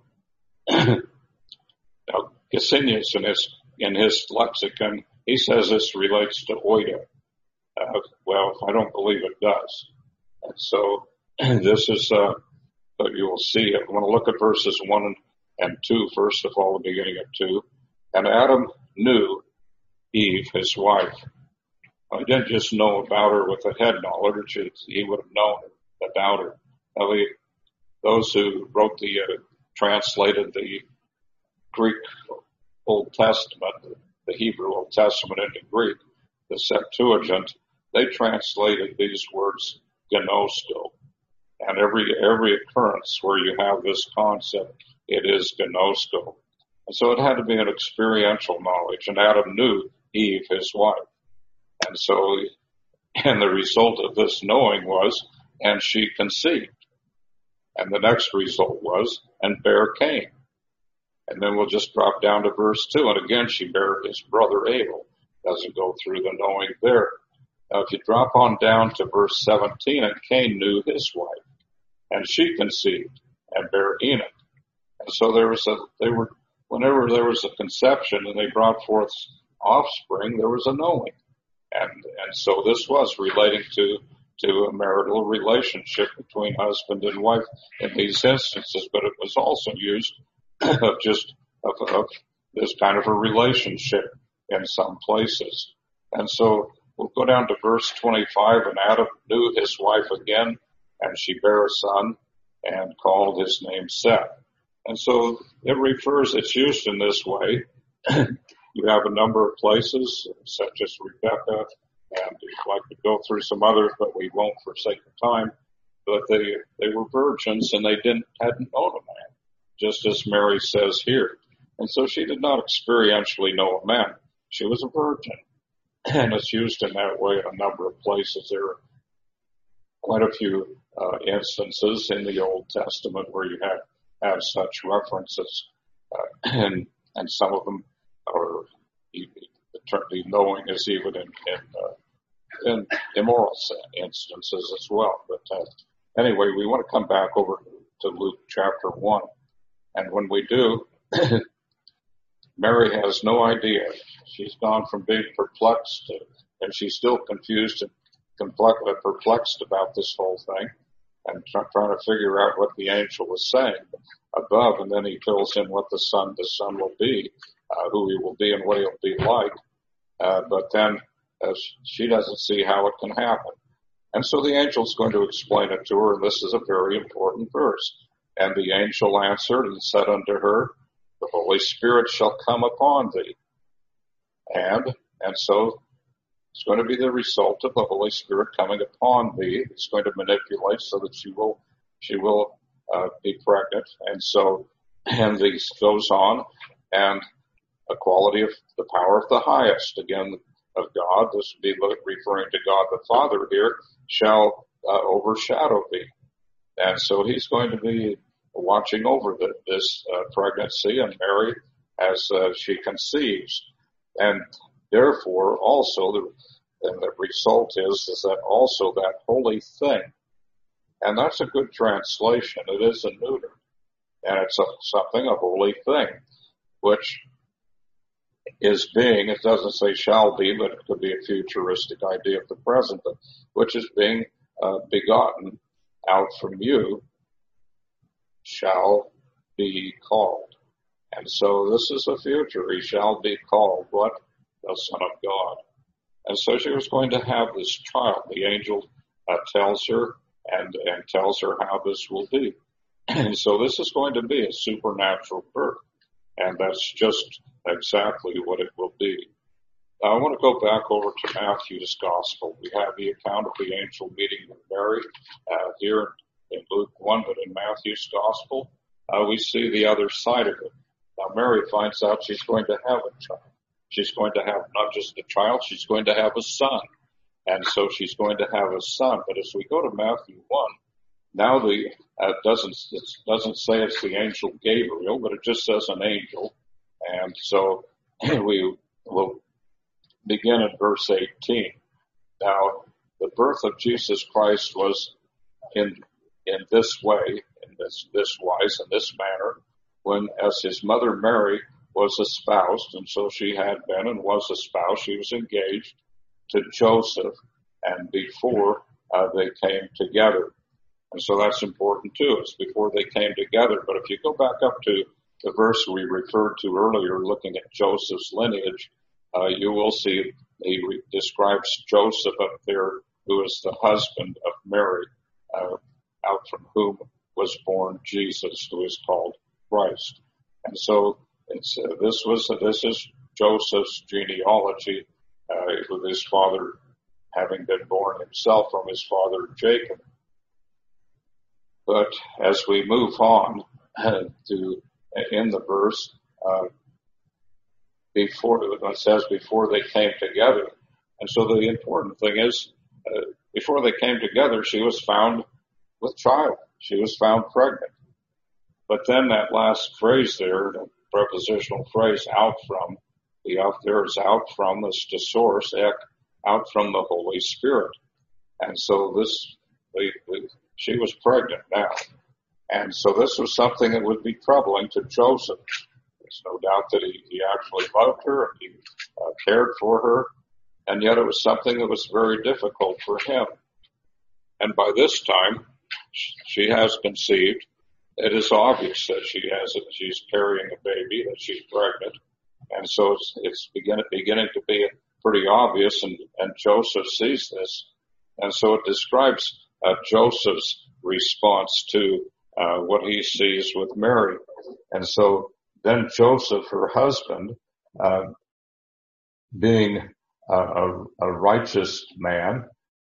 A: Now, Gesenius in his in his lexicon, he says this relates to oida. Uh, well, I don't believe it does. And so this is, uh, but you will see. I want to look at verses one and two first of all, the beginning of two. And Adam knew Eve, his wife, He didn't just know about her with a head knowledge. He would have known about her. Now, the, those who wrote the, uh, translated the Greek Old Testament, the Hebrew Old Testament into Greek, the Septuagint, they translated these words gnosko. And every, every occurrence where you have this concept, it is gnosko. And so it had to be an experiential knowledge. And Adam knew Eve, his wife. And so, and the result of this knowing was, and she conceived. And the next result was, and bare Cain. And then we'll just drop down to verse two. And again, she bare his brother Abel. Doesn't go through the knowing there. Now, if you drop on down to verse seventeen, and Cain knew his wife, and she conceived and bare Enoch. And so there was a, they were, whenever there was a conception and they brought forth offspring, there was a knowing. And, and so this was relating to, to a marital relationship between husband and wife in these instances, but it was also used of just, of, of this kind of a relationship in some places. And so we'll go down to verse twenty-five, and Adam knew his wife again, and she bare a son and called his name Seth. And so it refers, it's used in this way. You have a number of places, such as Rebecca, and I'd like to go through some others, but we won't for sake of time. But they, they were virgins, and they didn't, hadn't known a man, just as Mary says here. And so she did not experientially know a man. She was a virgin. And it's used in that way in a number of places. There are quite a few uh, instances in the Old Testament where you have, have such references, uh, and, and some of them are, the, the knowing is even in, in, uh, in immoral instances as well. But uh, anyway, we want to come back over to Luke chapter one. And when we do, Mary has no idea. She's gone from being perplexed to, and she's still confused and perplexed about this whole thing, and try, trying to figure out what the angel was saying above. And then he fills in what the son, the son will be, uh, who he will be, and what he'll be like. Uh, but then uh, she doesn't see how it can happen. And so the angel's going to explain it to her, and this is a very important verse. And the angel answered and said unto her, the Holy Spirit shall come upon thee. And, and so it's going to be the result of the Holy Spirit coming upon thee. It's going to manipulate so that she will, she will, uh, be pregnant. And so, and this goes on, and a quality of the power of the highest, again, of God, this would be referring to God the Father here, shall uh, overshadow thee. And so he's going to be watching over the, this uh, pregnancy, and Mary as uh, she conceives. And therefore also the, and the result is, is that also that holy thing, and that's a good translation. It is a neuter, and it's a, something, a holy thing, which is being, it doesn't say shall be, but it could be a futuristic idea of the present, but which is being uh, begotten out from you, shall be called. And so this is the future. He shall be called what? The Son of God. And so she was going to have this child. The angel uh, tells her and, and tells her how this will be. And so this is going to be a supernatural birth. And that's just exactly what it will be. Now, I want to go back over to Matthew's Gospel. We have the account of the angel meeting with Mary uh, here in Luke one, but in Matthew's Gospel, uh, we see the other side of it. Now, Mary finds out she's going to have a child. She's going to have not just a child, she's going to have a son. And so she's going to have a son. But as we go to Matthew one, now the, uh, doesn't, it doesn't say it's the angel Gabriel, but it just says an angel. And so we will begin at verse eighteen. Now, the birth of Jesus Christ was in, in this way, in this, this wise, in this manner, when as his mother Mary was espoused, and so she had been and was espoused, she was engaged to Joseph, and before uh, they came together. And so that's important too. It's before they came together. But if you go back up to the verse we referred to earlier, looking at Joseph's lineage, uh, you will see he re- describes Joseph up there, who is the husband of Mary, uh, out from whom was born Jesus, who is called Christ. And so it's, uh, this was this is Joseph's genealogy, uh, with his father having been born himself from his father Jacob. But as we move on uh, to in the verse, uh, before it says before they came together, and so the important thing is uh, before they came together, she was found with child. She was found pregnant. But then that last phrase there, the prepositional phrase, out from, the out there is out from, is to source, ek, out from the Holy Spirit. And so this, the, the, she was pregnant now. And so this was something that would be troubling to Joseph. There's no doubt that he, he actually loved her and he uh, cared for her. And yet it was something that was very difficult for him. And by this time, she has conceived. It is obvious that she has it. She's carrying a baby, that she's pregnant. And so it's, it's begin, beginning to be pretty obvious, and, and Joseph sees this. And so it describes uh, Joseph's response to uh, what he sees with Mary. And so then Joseph, her husband, uh, being a, a, a righteous man,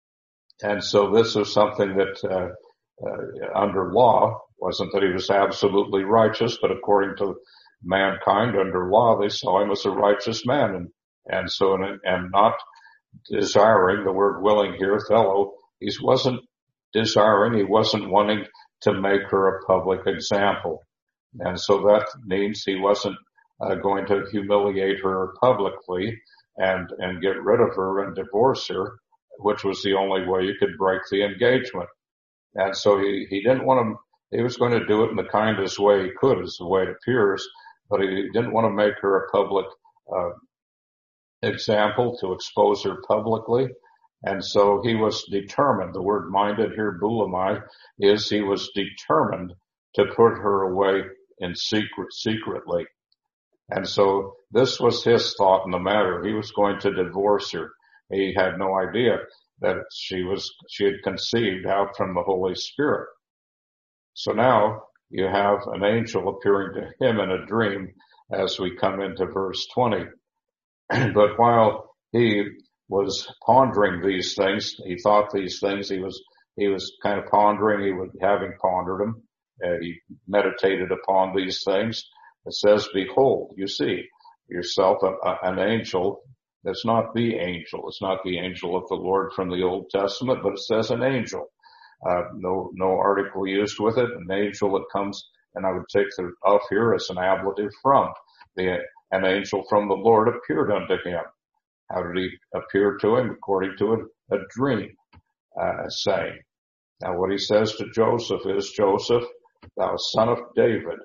A: and so this is something that uh, uh, under law, wasn't that he was absolutely righteous, but according to mankind under law, they saw him as a righteous man, and and so and, and not desiring, the word willing here, fellow, he wasn't desiring, he wasn't wanting to make her a public example, and so that means he wasn't uh, going to humiliate her publicly and and get rid of her and divorce her, which was the only way you could break the engagement. And so he he didn't want to. He was going to do it in the kindest way he could, is the way it appears, but he didn't want to make her a public uh, example, to expose her publicly. And so he was determined. The word minded here, bulamai, is he was determined to put her away in secret, secretly. And so this was his thought in the matter. He was going to divorce her. He had no idea that she was, she had conceived out from the Holy Spirit. So now you have an angel appearing to him in a dream as we come into verse twenty. But while he was pondering these things, he thought these things, he was, he was kind of pondering, he was having pondered them, uh, he meditated upon these things. It says, behold, you see yourself a, a, an angel. That's not the angel. It's not the angel of the Lord from the Old Testament, but it says an angel. Uh, no, no article used with it. An angel that comes, and I would take the of here as an ablative from. The, an angel from the Lord appeared unto him. How did he appear to him? According to a, a dream, uh, saying. Now what he says to Joseph is, Joseph, thou son of David.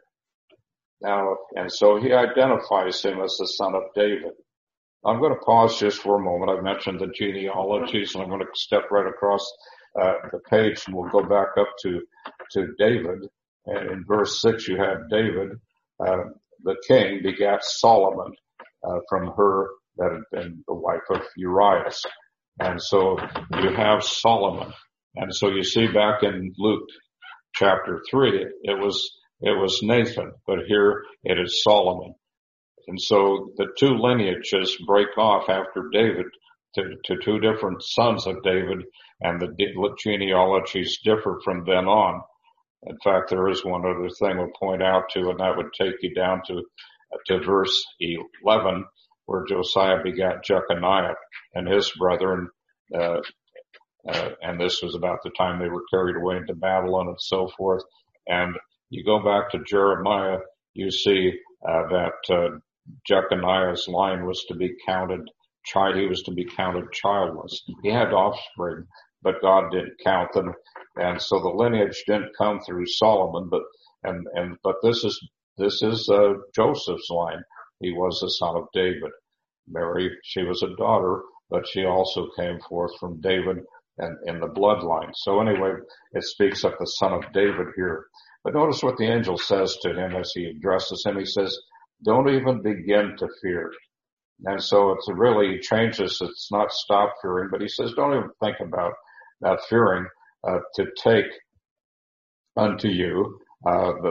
A: Now, and so he identifies him as the son of David. I'm going to pause just for a moment. I've mentioned the genealogies, and I'm going to step right across uh, the page, and we'll go back up to to David. And in verse six, you have David, uh, the king, begat Solomon uh, from her that had been the wife of Urias. And so you have Solomon. And so you see back in Luke chapter three, it, it was it was Nathan, but here it is Solomon. And so the two lineages break off after David to, to two different sons of David, and the genealogies differ from then on. In fact, there is one other thing we'll point out to, and that would take you down to to verse eleven, where Josiah begat Jeconiah and his brethren, uh, uh, and this was about the time they were carried away into Babylon and so forth. And you go back to Jeremiah, you see uh, that uh, Jeconiah's line was to be counted, child, he was to be counted childless. He had offspring, but God didn't count them. And so the lineage didn't come through Solomon, but, and, and, but this is, this is, uh, Joseph's line. He was the son of David. Mary, she was a daughter, but she also came forth from David and in the bloodline. So anyway, it speaks of the son of David here. But notice what the angel says to him as he addresses him. He says, don't even begin to fear. And so it's really changes. It's not stop fearing, but he says, don't even think about that fearing, uh, to take unto you, uh, the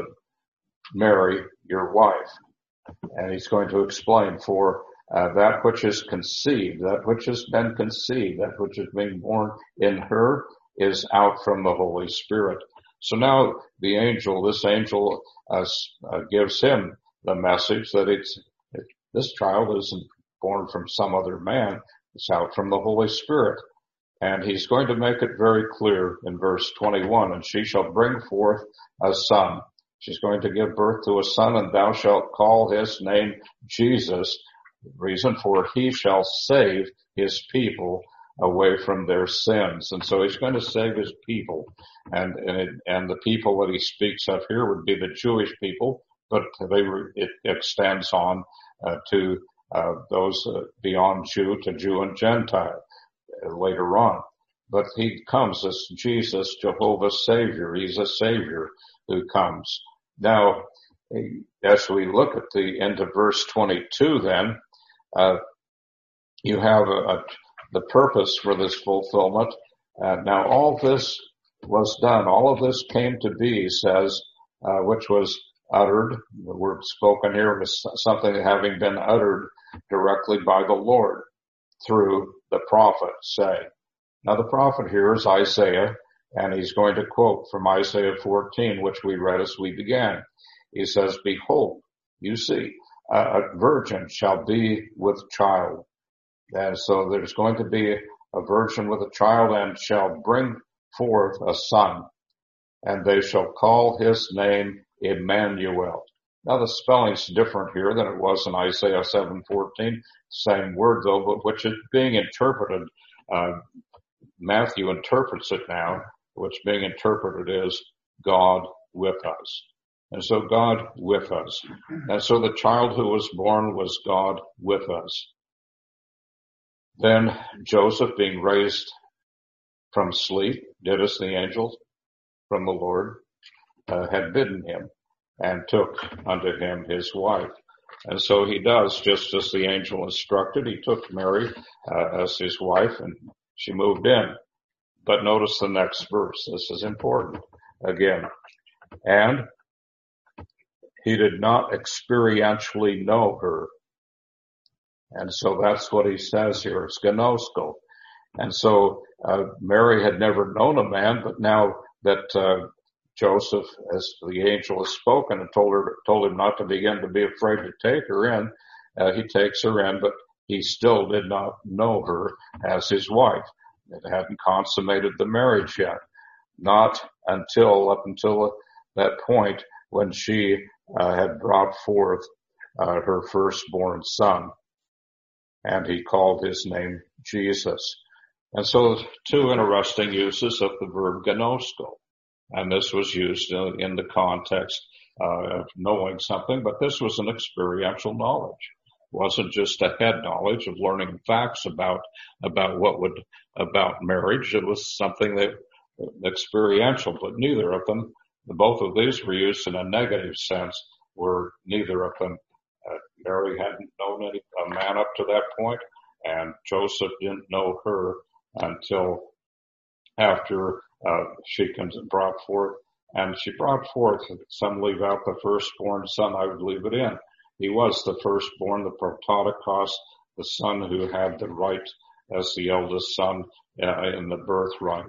A: Mary, your wife. And he's going to explain for uh, that which is conceived, that which has been conceived, that which is being born in her is out from the Holy Spirit. So now the angel, this angel uh, uh, gives him the message that it's, it, this child isn't born from some other man, it's out from the Holy Spirit. And he's going to make it very clear in verse twenty-one, and she shall bring forth a son. She's going to give birth to a son, and thou shalt call his name Jesus. Reason for he shall save his people away from their sins. And so he's going to save his people. And, and, it, and the people that he speaks of here would be the Jewish people, but they were, it extends on uh, to uh, those uh, beyond Jew to Jew and Gentile uh, later on. But he comes as Jesus, Jehovah's Savior. He's a Savior who comes. Now, as we look at the end of verse twenty-two then, uh, you have a, a, the purpose for this fulfillment. Uh, now all this was done, all of this came to be, he says, uh, which was uttered, the word spoken here was something having been uttered directly by the Lord through the prophet, say. Now the prophet here is Isaiah, and he's going to quote from Isaiah fourteen, which we read as we began. He says, behold, you see, a virgin shall be with child. And so there's going to be a virgin with a child and shall bring forth a son, and they shall call his name Emmanuel. Now the spelling's different here than it was in Isaiah seven fourteen. Same word though, but which is being interpreted, uh, Matthew interprets it now. What's being interpreted is God with us. And so God with us. And so the child who was born was God with us. Then Joseph, being raised from sleep, did as the angel from the Lord uh, had bidden him, and took unto him his wife. And so he does just as the angel instructed. He took Mary uh, as his wife, and she moved in. But notice the next verse. This is important again. And he did not experientially know her. And so that's what he says here. It's gnosko. And so uh, Mary had never known a man, but now that uh, Joseph, as the angel has spoken and told her, told him not to begin to be afraid to take her in, uh, he takes her in, but he still did not know her as his wife. It hadn't consummated the marriage yet. Not until, up until that point when she uh, had brought forth uh, her firstborn son. And he called his name Jesus. And so two interesting uses of the verb gnosko. And this was used in, in the context uh, of knowing something, but this was an experiential knowledge. It wasn't just a head knowledge of learning facts about, about what would, about marriage. It was something that experiential, but neither of them, both of these were used in a negative sense, where neither of them, uh, Mary hadn't known any, a man up to that point, and Joseph didn't know her until after uh, she comes and brought forth, and she brought forth, some leave out the firstborn son, I would leave it in. He was the firstborn, the prototokos, the son who had the right as the eldest son uh, in the birthright.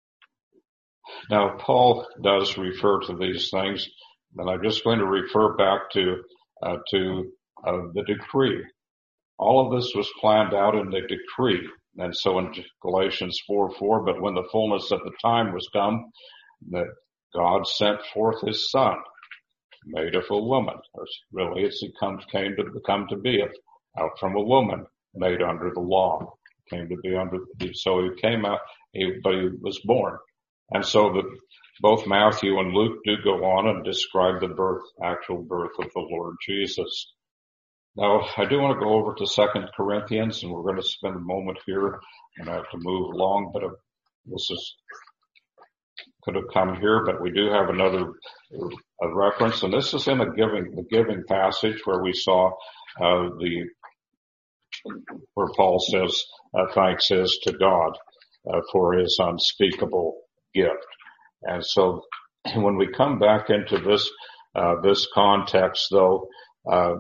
A: Now, Paul does refer to these things, and I'm just going to refer back to uh, to uh, the decree. All of this was planned out in the decree. And so in Galatians four four, but when the fullness of the time was come, that God sent forth his son, made of a woman. Really, it's he comes, came to come to be out from a woman, made under the law. Came to be under, so he came out, he, but he was born. And so the, both Matthew and Luke do go on and describe the birth, actual birth of the Lord Jesus. Now, I do want to go over to Second Corinthians, and we're going to spend a moment here, and I have to move along, but this is, could have come here, but we do have another a reference, and this is in the giving, the giving passage where we saw uh, the where Paul says uh, thanks is to God uh, for his unspeakable gift. And so when we come back into this uh, this context, though, uh,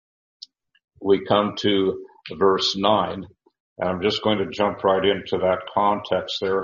A: we come to verse nine. And I'm just going to jump right into that context there.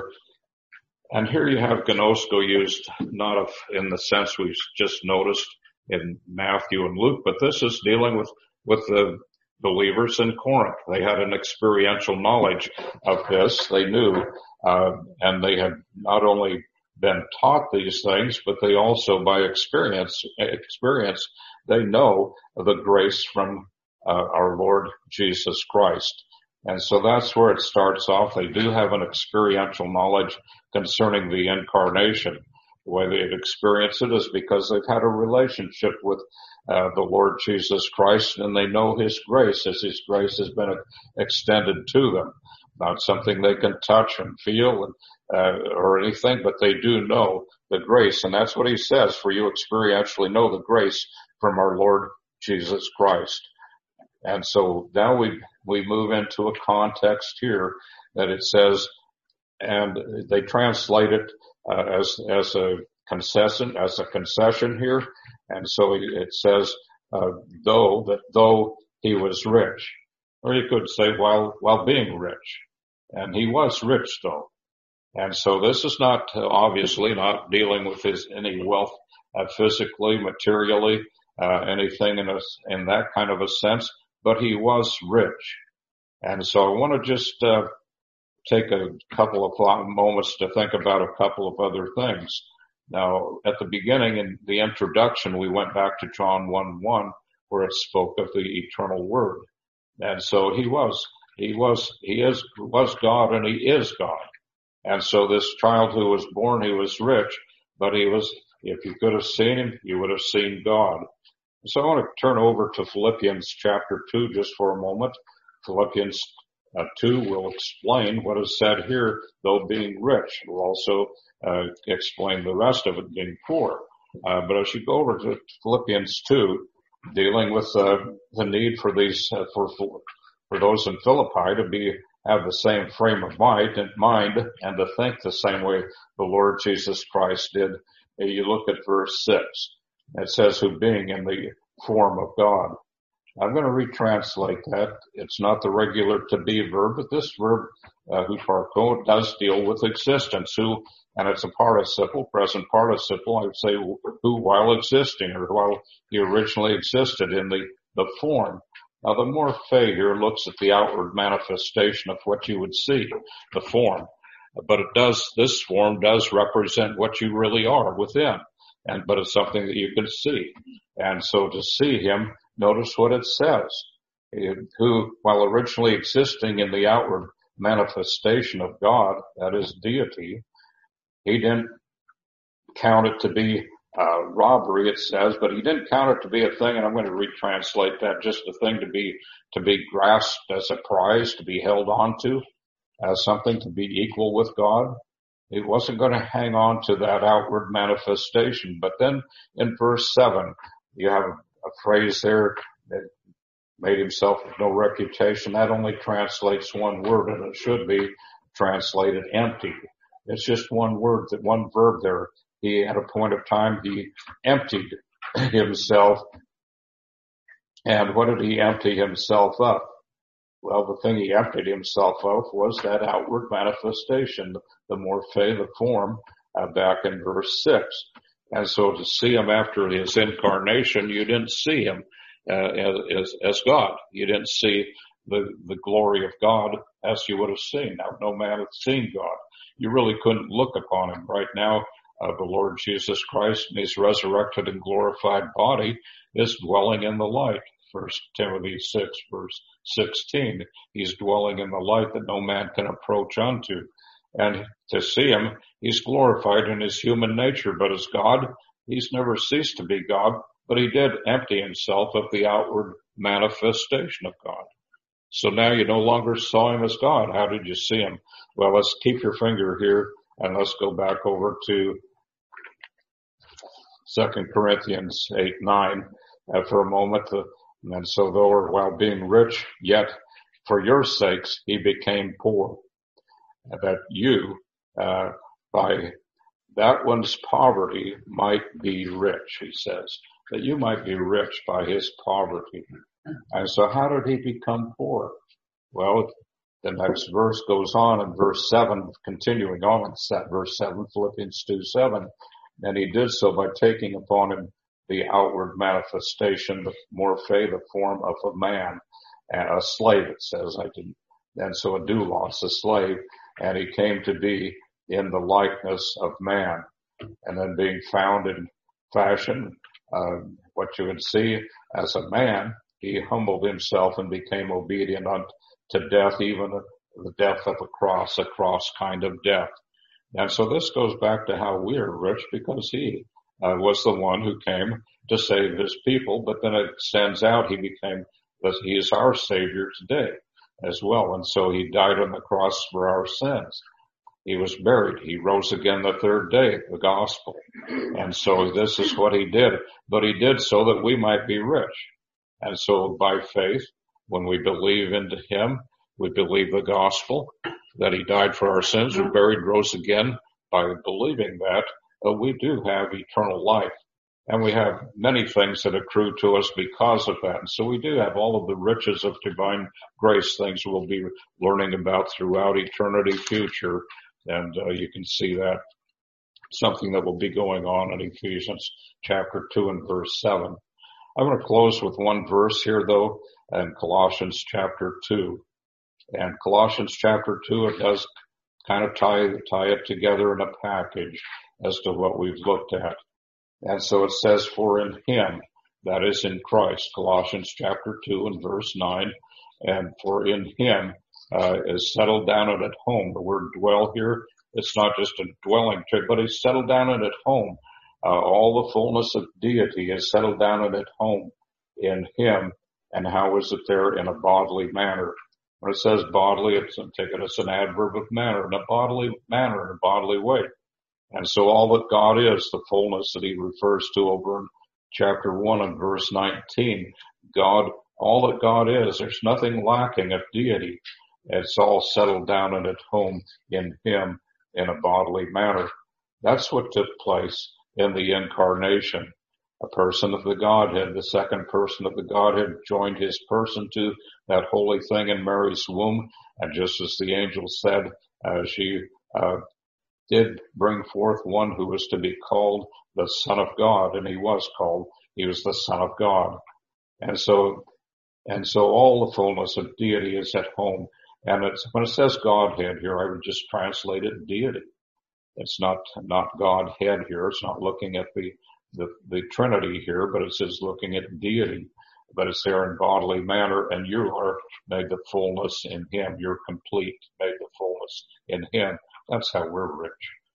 A: And here you have gnosko used not of, in the sense we've just noticed in Matthew and Luke, but this is dealing with, with the believers in Corinth. They had an experiential knowledge of this. They knew, uh, and they had not only been taught these things, but they also, by experience, experience, they know the grace from uh, our Lord Jesus Christ. And so that's where it starts off. They do have an experiential knowledge concerning the incarnation. The way they've experienced it is because they've had a relationship with uh, the Lord Jesus Christ, and they know his grace as his grace has been extended to them. Not something they can touch and feel and, uh, or anything, but they do know the grace. And that's what he says, for you experientially know the grace from our Lord Jesus Christ. And so now we we move into a context here that it says, and they translate it uh, as as a concession, as a concession here. And so it says, uh, though that though he was rich, or you could say while while being rich, and he was rich though. And so this is not uh, obviously not dealing with his any wealth uh, physically, materially, uh, anything in a in that kind of a sense. But he was rich. And so I want to just uh, take a couple of moments to think about a couple of other things. Now, at the beginning, in the introduction, we went back to John one one, where it spoke of the eternal Word. And so he was, he was, he is, was God, and he is God. And so this child who was born, he was rich, but he was, if you could have seen him, you would have seen God. So I want to turn over to Philippians chapter two just for a moment. Philippians uh, two will explain what is said here, though being rich. It will also uh, explain the rest of it being poor. Uh, but as you go over to Philippians two, dealing with uh, the need for these, uh, for for those in Philippi to be have the same frame of mind and mind and to think the same way the Lord Jesus Christ did. You look at verse six. It says, who being in the form of God. I'm going to retranslate that. It's not the regular to be verb, but this verb, uh, huparko, does deal with existence. Who, and it's a participle, present participle. I would say who while existing, or while he originally existed in the, the form. Now the morphe here looks at the outward manifestation of what you would see, the form. But it does, this form does represent what you really are within. And, but it's something that you can see. And so to see him, notice what it says. Who, while originally existing in the outward manifestation of God, that is deity, he didn't count it to be uh, robbery, it says, but he didn't count it to be a thing, and I'm going to retranslate that, just a thing to be, to be grasped as a prize, to be held onto, as something to be equal with God. He wasn't going to hang on to that outward manifestation. But then in verse seven, you have a phrase there that made himself of no reputation. That only translates one word, and it should be translated empty. It's just one word, that one verb there. He, at a point of time, he emptied himself. And what did he empty himself of? Well, the thing he emptied himself of was that outward manifestation, the morphe, the form, uh, back in verse six. And so to see him after his incarnation, you didn't see him uh, as, as God. You didn't see the, the glory of God as you would have seen. Now, no man hath seen God. You really couldn't look upon him. Right now, uh, the Lord Jesus Christ in his resurrected and glorified body is dwelling in the light. First Timothy six, verse sixteen. He's dwelling in the light that no man can approach unto. And to see him, he's glorified in his human nature, but as God, he's never ceased to be God, but he did empty himself of the outward manifestation of God. So now you no longer saw him as God. How did you see him? Well, let's keep your finger here and let's go back over to Second Corinthians eight, nine uh, for a moment. Uh, And so though, while being rich, yet for your sakes he became poor, that you, uh, by that one's poverty might be rich, he says, that you might be rich by his poverty. And so how did he become poor? Well, the next verse goes on in verse seven, continuing on, it's that verse seven, Philippians two seven. And he did so by taking upon him the outward manifestation, the morphe, the form of a man, and a slave, it says. I didn't, and so a doulos, a slave, and he came to be in the likeness of man. And then being found in fashion, uh, what you would see as a man, he humbled himself and became obedient unto death, even the death of a cross, a cross kind of death. And so this goes back to how we are rich, because he uh, was the one who came to save his people, but then it extends out, he became, he is our Savior today as well. And so he died on the cross for our sins. He was buried. He rose again the third day, the gospel. And so this is what he did. But he did so that we might be rich. And so by faith, when we believe into him, we believe the gospel, that he died for our sins, was buried, rose again. By believing that, uh, we do have eternal life. And we have many things that accrue to us because of that. And so we do have all of the riches of divine grace, things we'll be learning about throughout eternity future. And uh, you can see that something that will be going on in Ephesians chapter two and verse seven. I'm going to close with one verse here, though, in Colossians chapter two. And Colossians chapter two, it does kind of tie, tie it together in a package as to what we've looked at. And so it says, for in him, that is in Christ, Colossians chapter two and verse nine, and for in him uh, is settled down and at home. The word dwell here, it's not just a dwelling, but he's settled down and at home. Uh, all the fullness of deity is settled down and at home in him. And how is it there? In a bodily manner. When it says bodily, it's I'm taking it as an adverb of manner, in a bodily manner, in a bodily way. And so all that God is, the fullness that he refers to over in chapter one and verse nineteen, God, all that God is, there's nothing lacking of deity. It's all settled down and at home in him in a bodily manner. That's what took place in the incarnation. A person of the Godhead, the second person of the Godhead, joined his person to that holy thing in Mary's womb. And just as the angel said, uh, she uh, did bring forth one who was to be called the Son of God, and he was called. He was the Son of God. And so, and so all the fullness of deity is at home. And it's, when it says Godhead here, I would just translate it deity. It's not, not Godhead here. It's not looking at the, the, the Trinity here, but it says looking at deity. But it's there in bodily manner, and you are made the fullness in him. You're complete, made the fullness in him. That's how we're rich.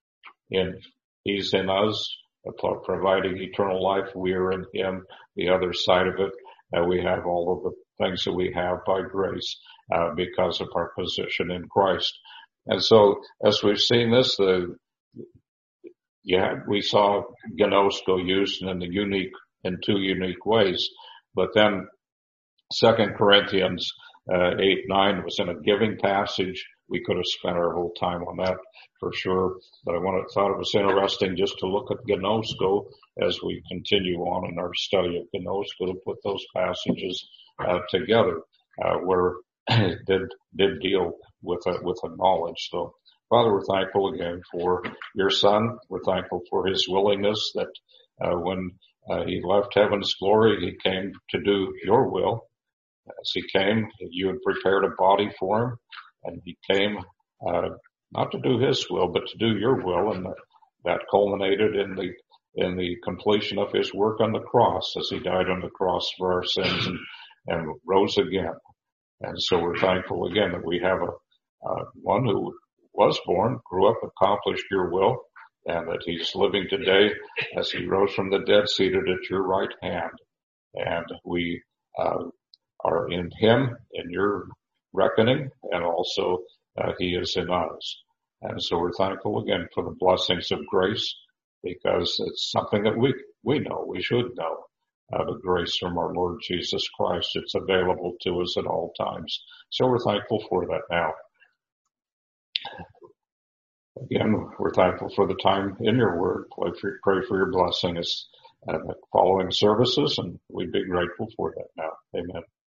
A: In, he's in us, providing eternal life. We are in him. The other side of it, uh, we have all of the things that we have by grace, uh, because of our position in Christ. And so, as we've seen this, the, yeah, we saw gnosko used in the unique, in two unique ways. But then, Second Corinthians uh, eight nine was in a giving passage. We could have spent our whole time on that for sure, but I wanted, thought it was interesting just to look at gnosko as we continue on in our study of gnosko, to put those passages uh, together uh, where it did did deal with a, with a knowledge. So, Father, we're thankful again for your Son. We're thankful for his willingness that uh, when uh, he left heaven's glory, he came to do your will. As he came, you had prepared a body for him, and he came uh, not to do his will, but to do your will, and that, that culminated in the in the completion of his work on the cross, as he died on the cross for our sins and, and rose again. And so we're thankful again that we have a uh, one who was born, grew up, accomplished your will, and that he's living today as he rose from the dead, seated at your right hand. And we uh, are in him, in your reckoning, and also uh, he is in us. And so we're thankful again for the blessings of grace, because it's something that we we know, we should know, uh, the grace from our Lord Jesus Christ. It's available to us at all times. So we're thankful for that now. Again, we're thankful for the time in your word. Pray for, pray for your blessing us at the following services, and we'd be grateful for that now. Amen.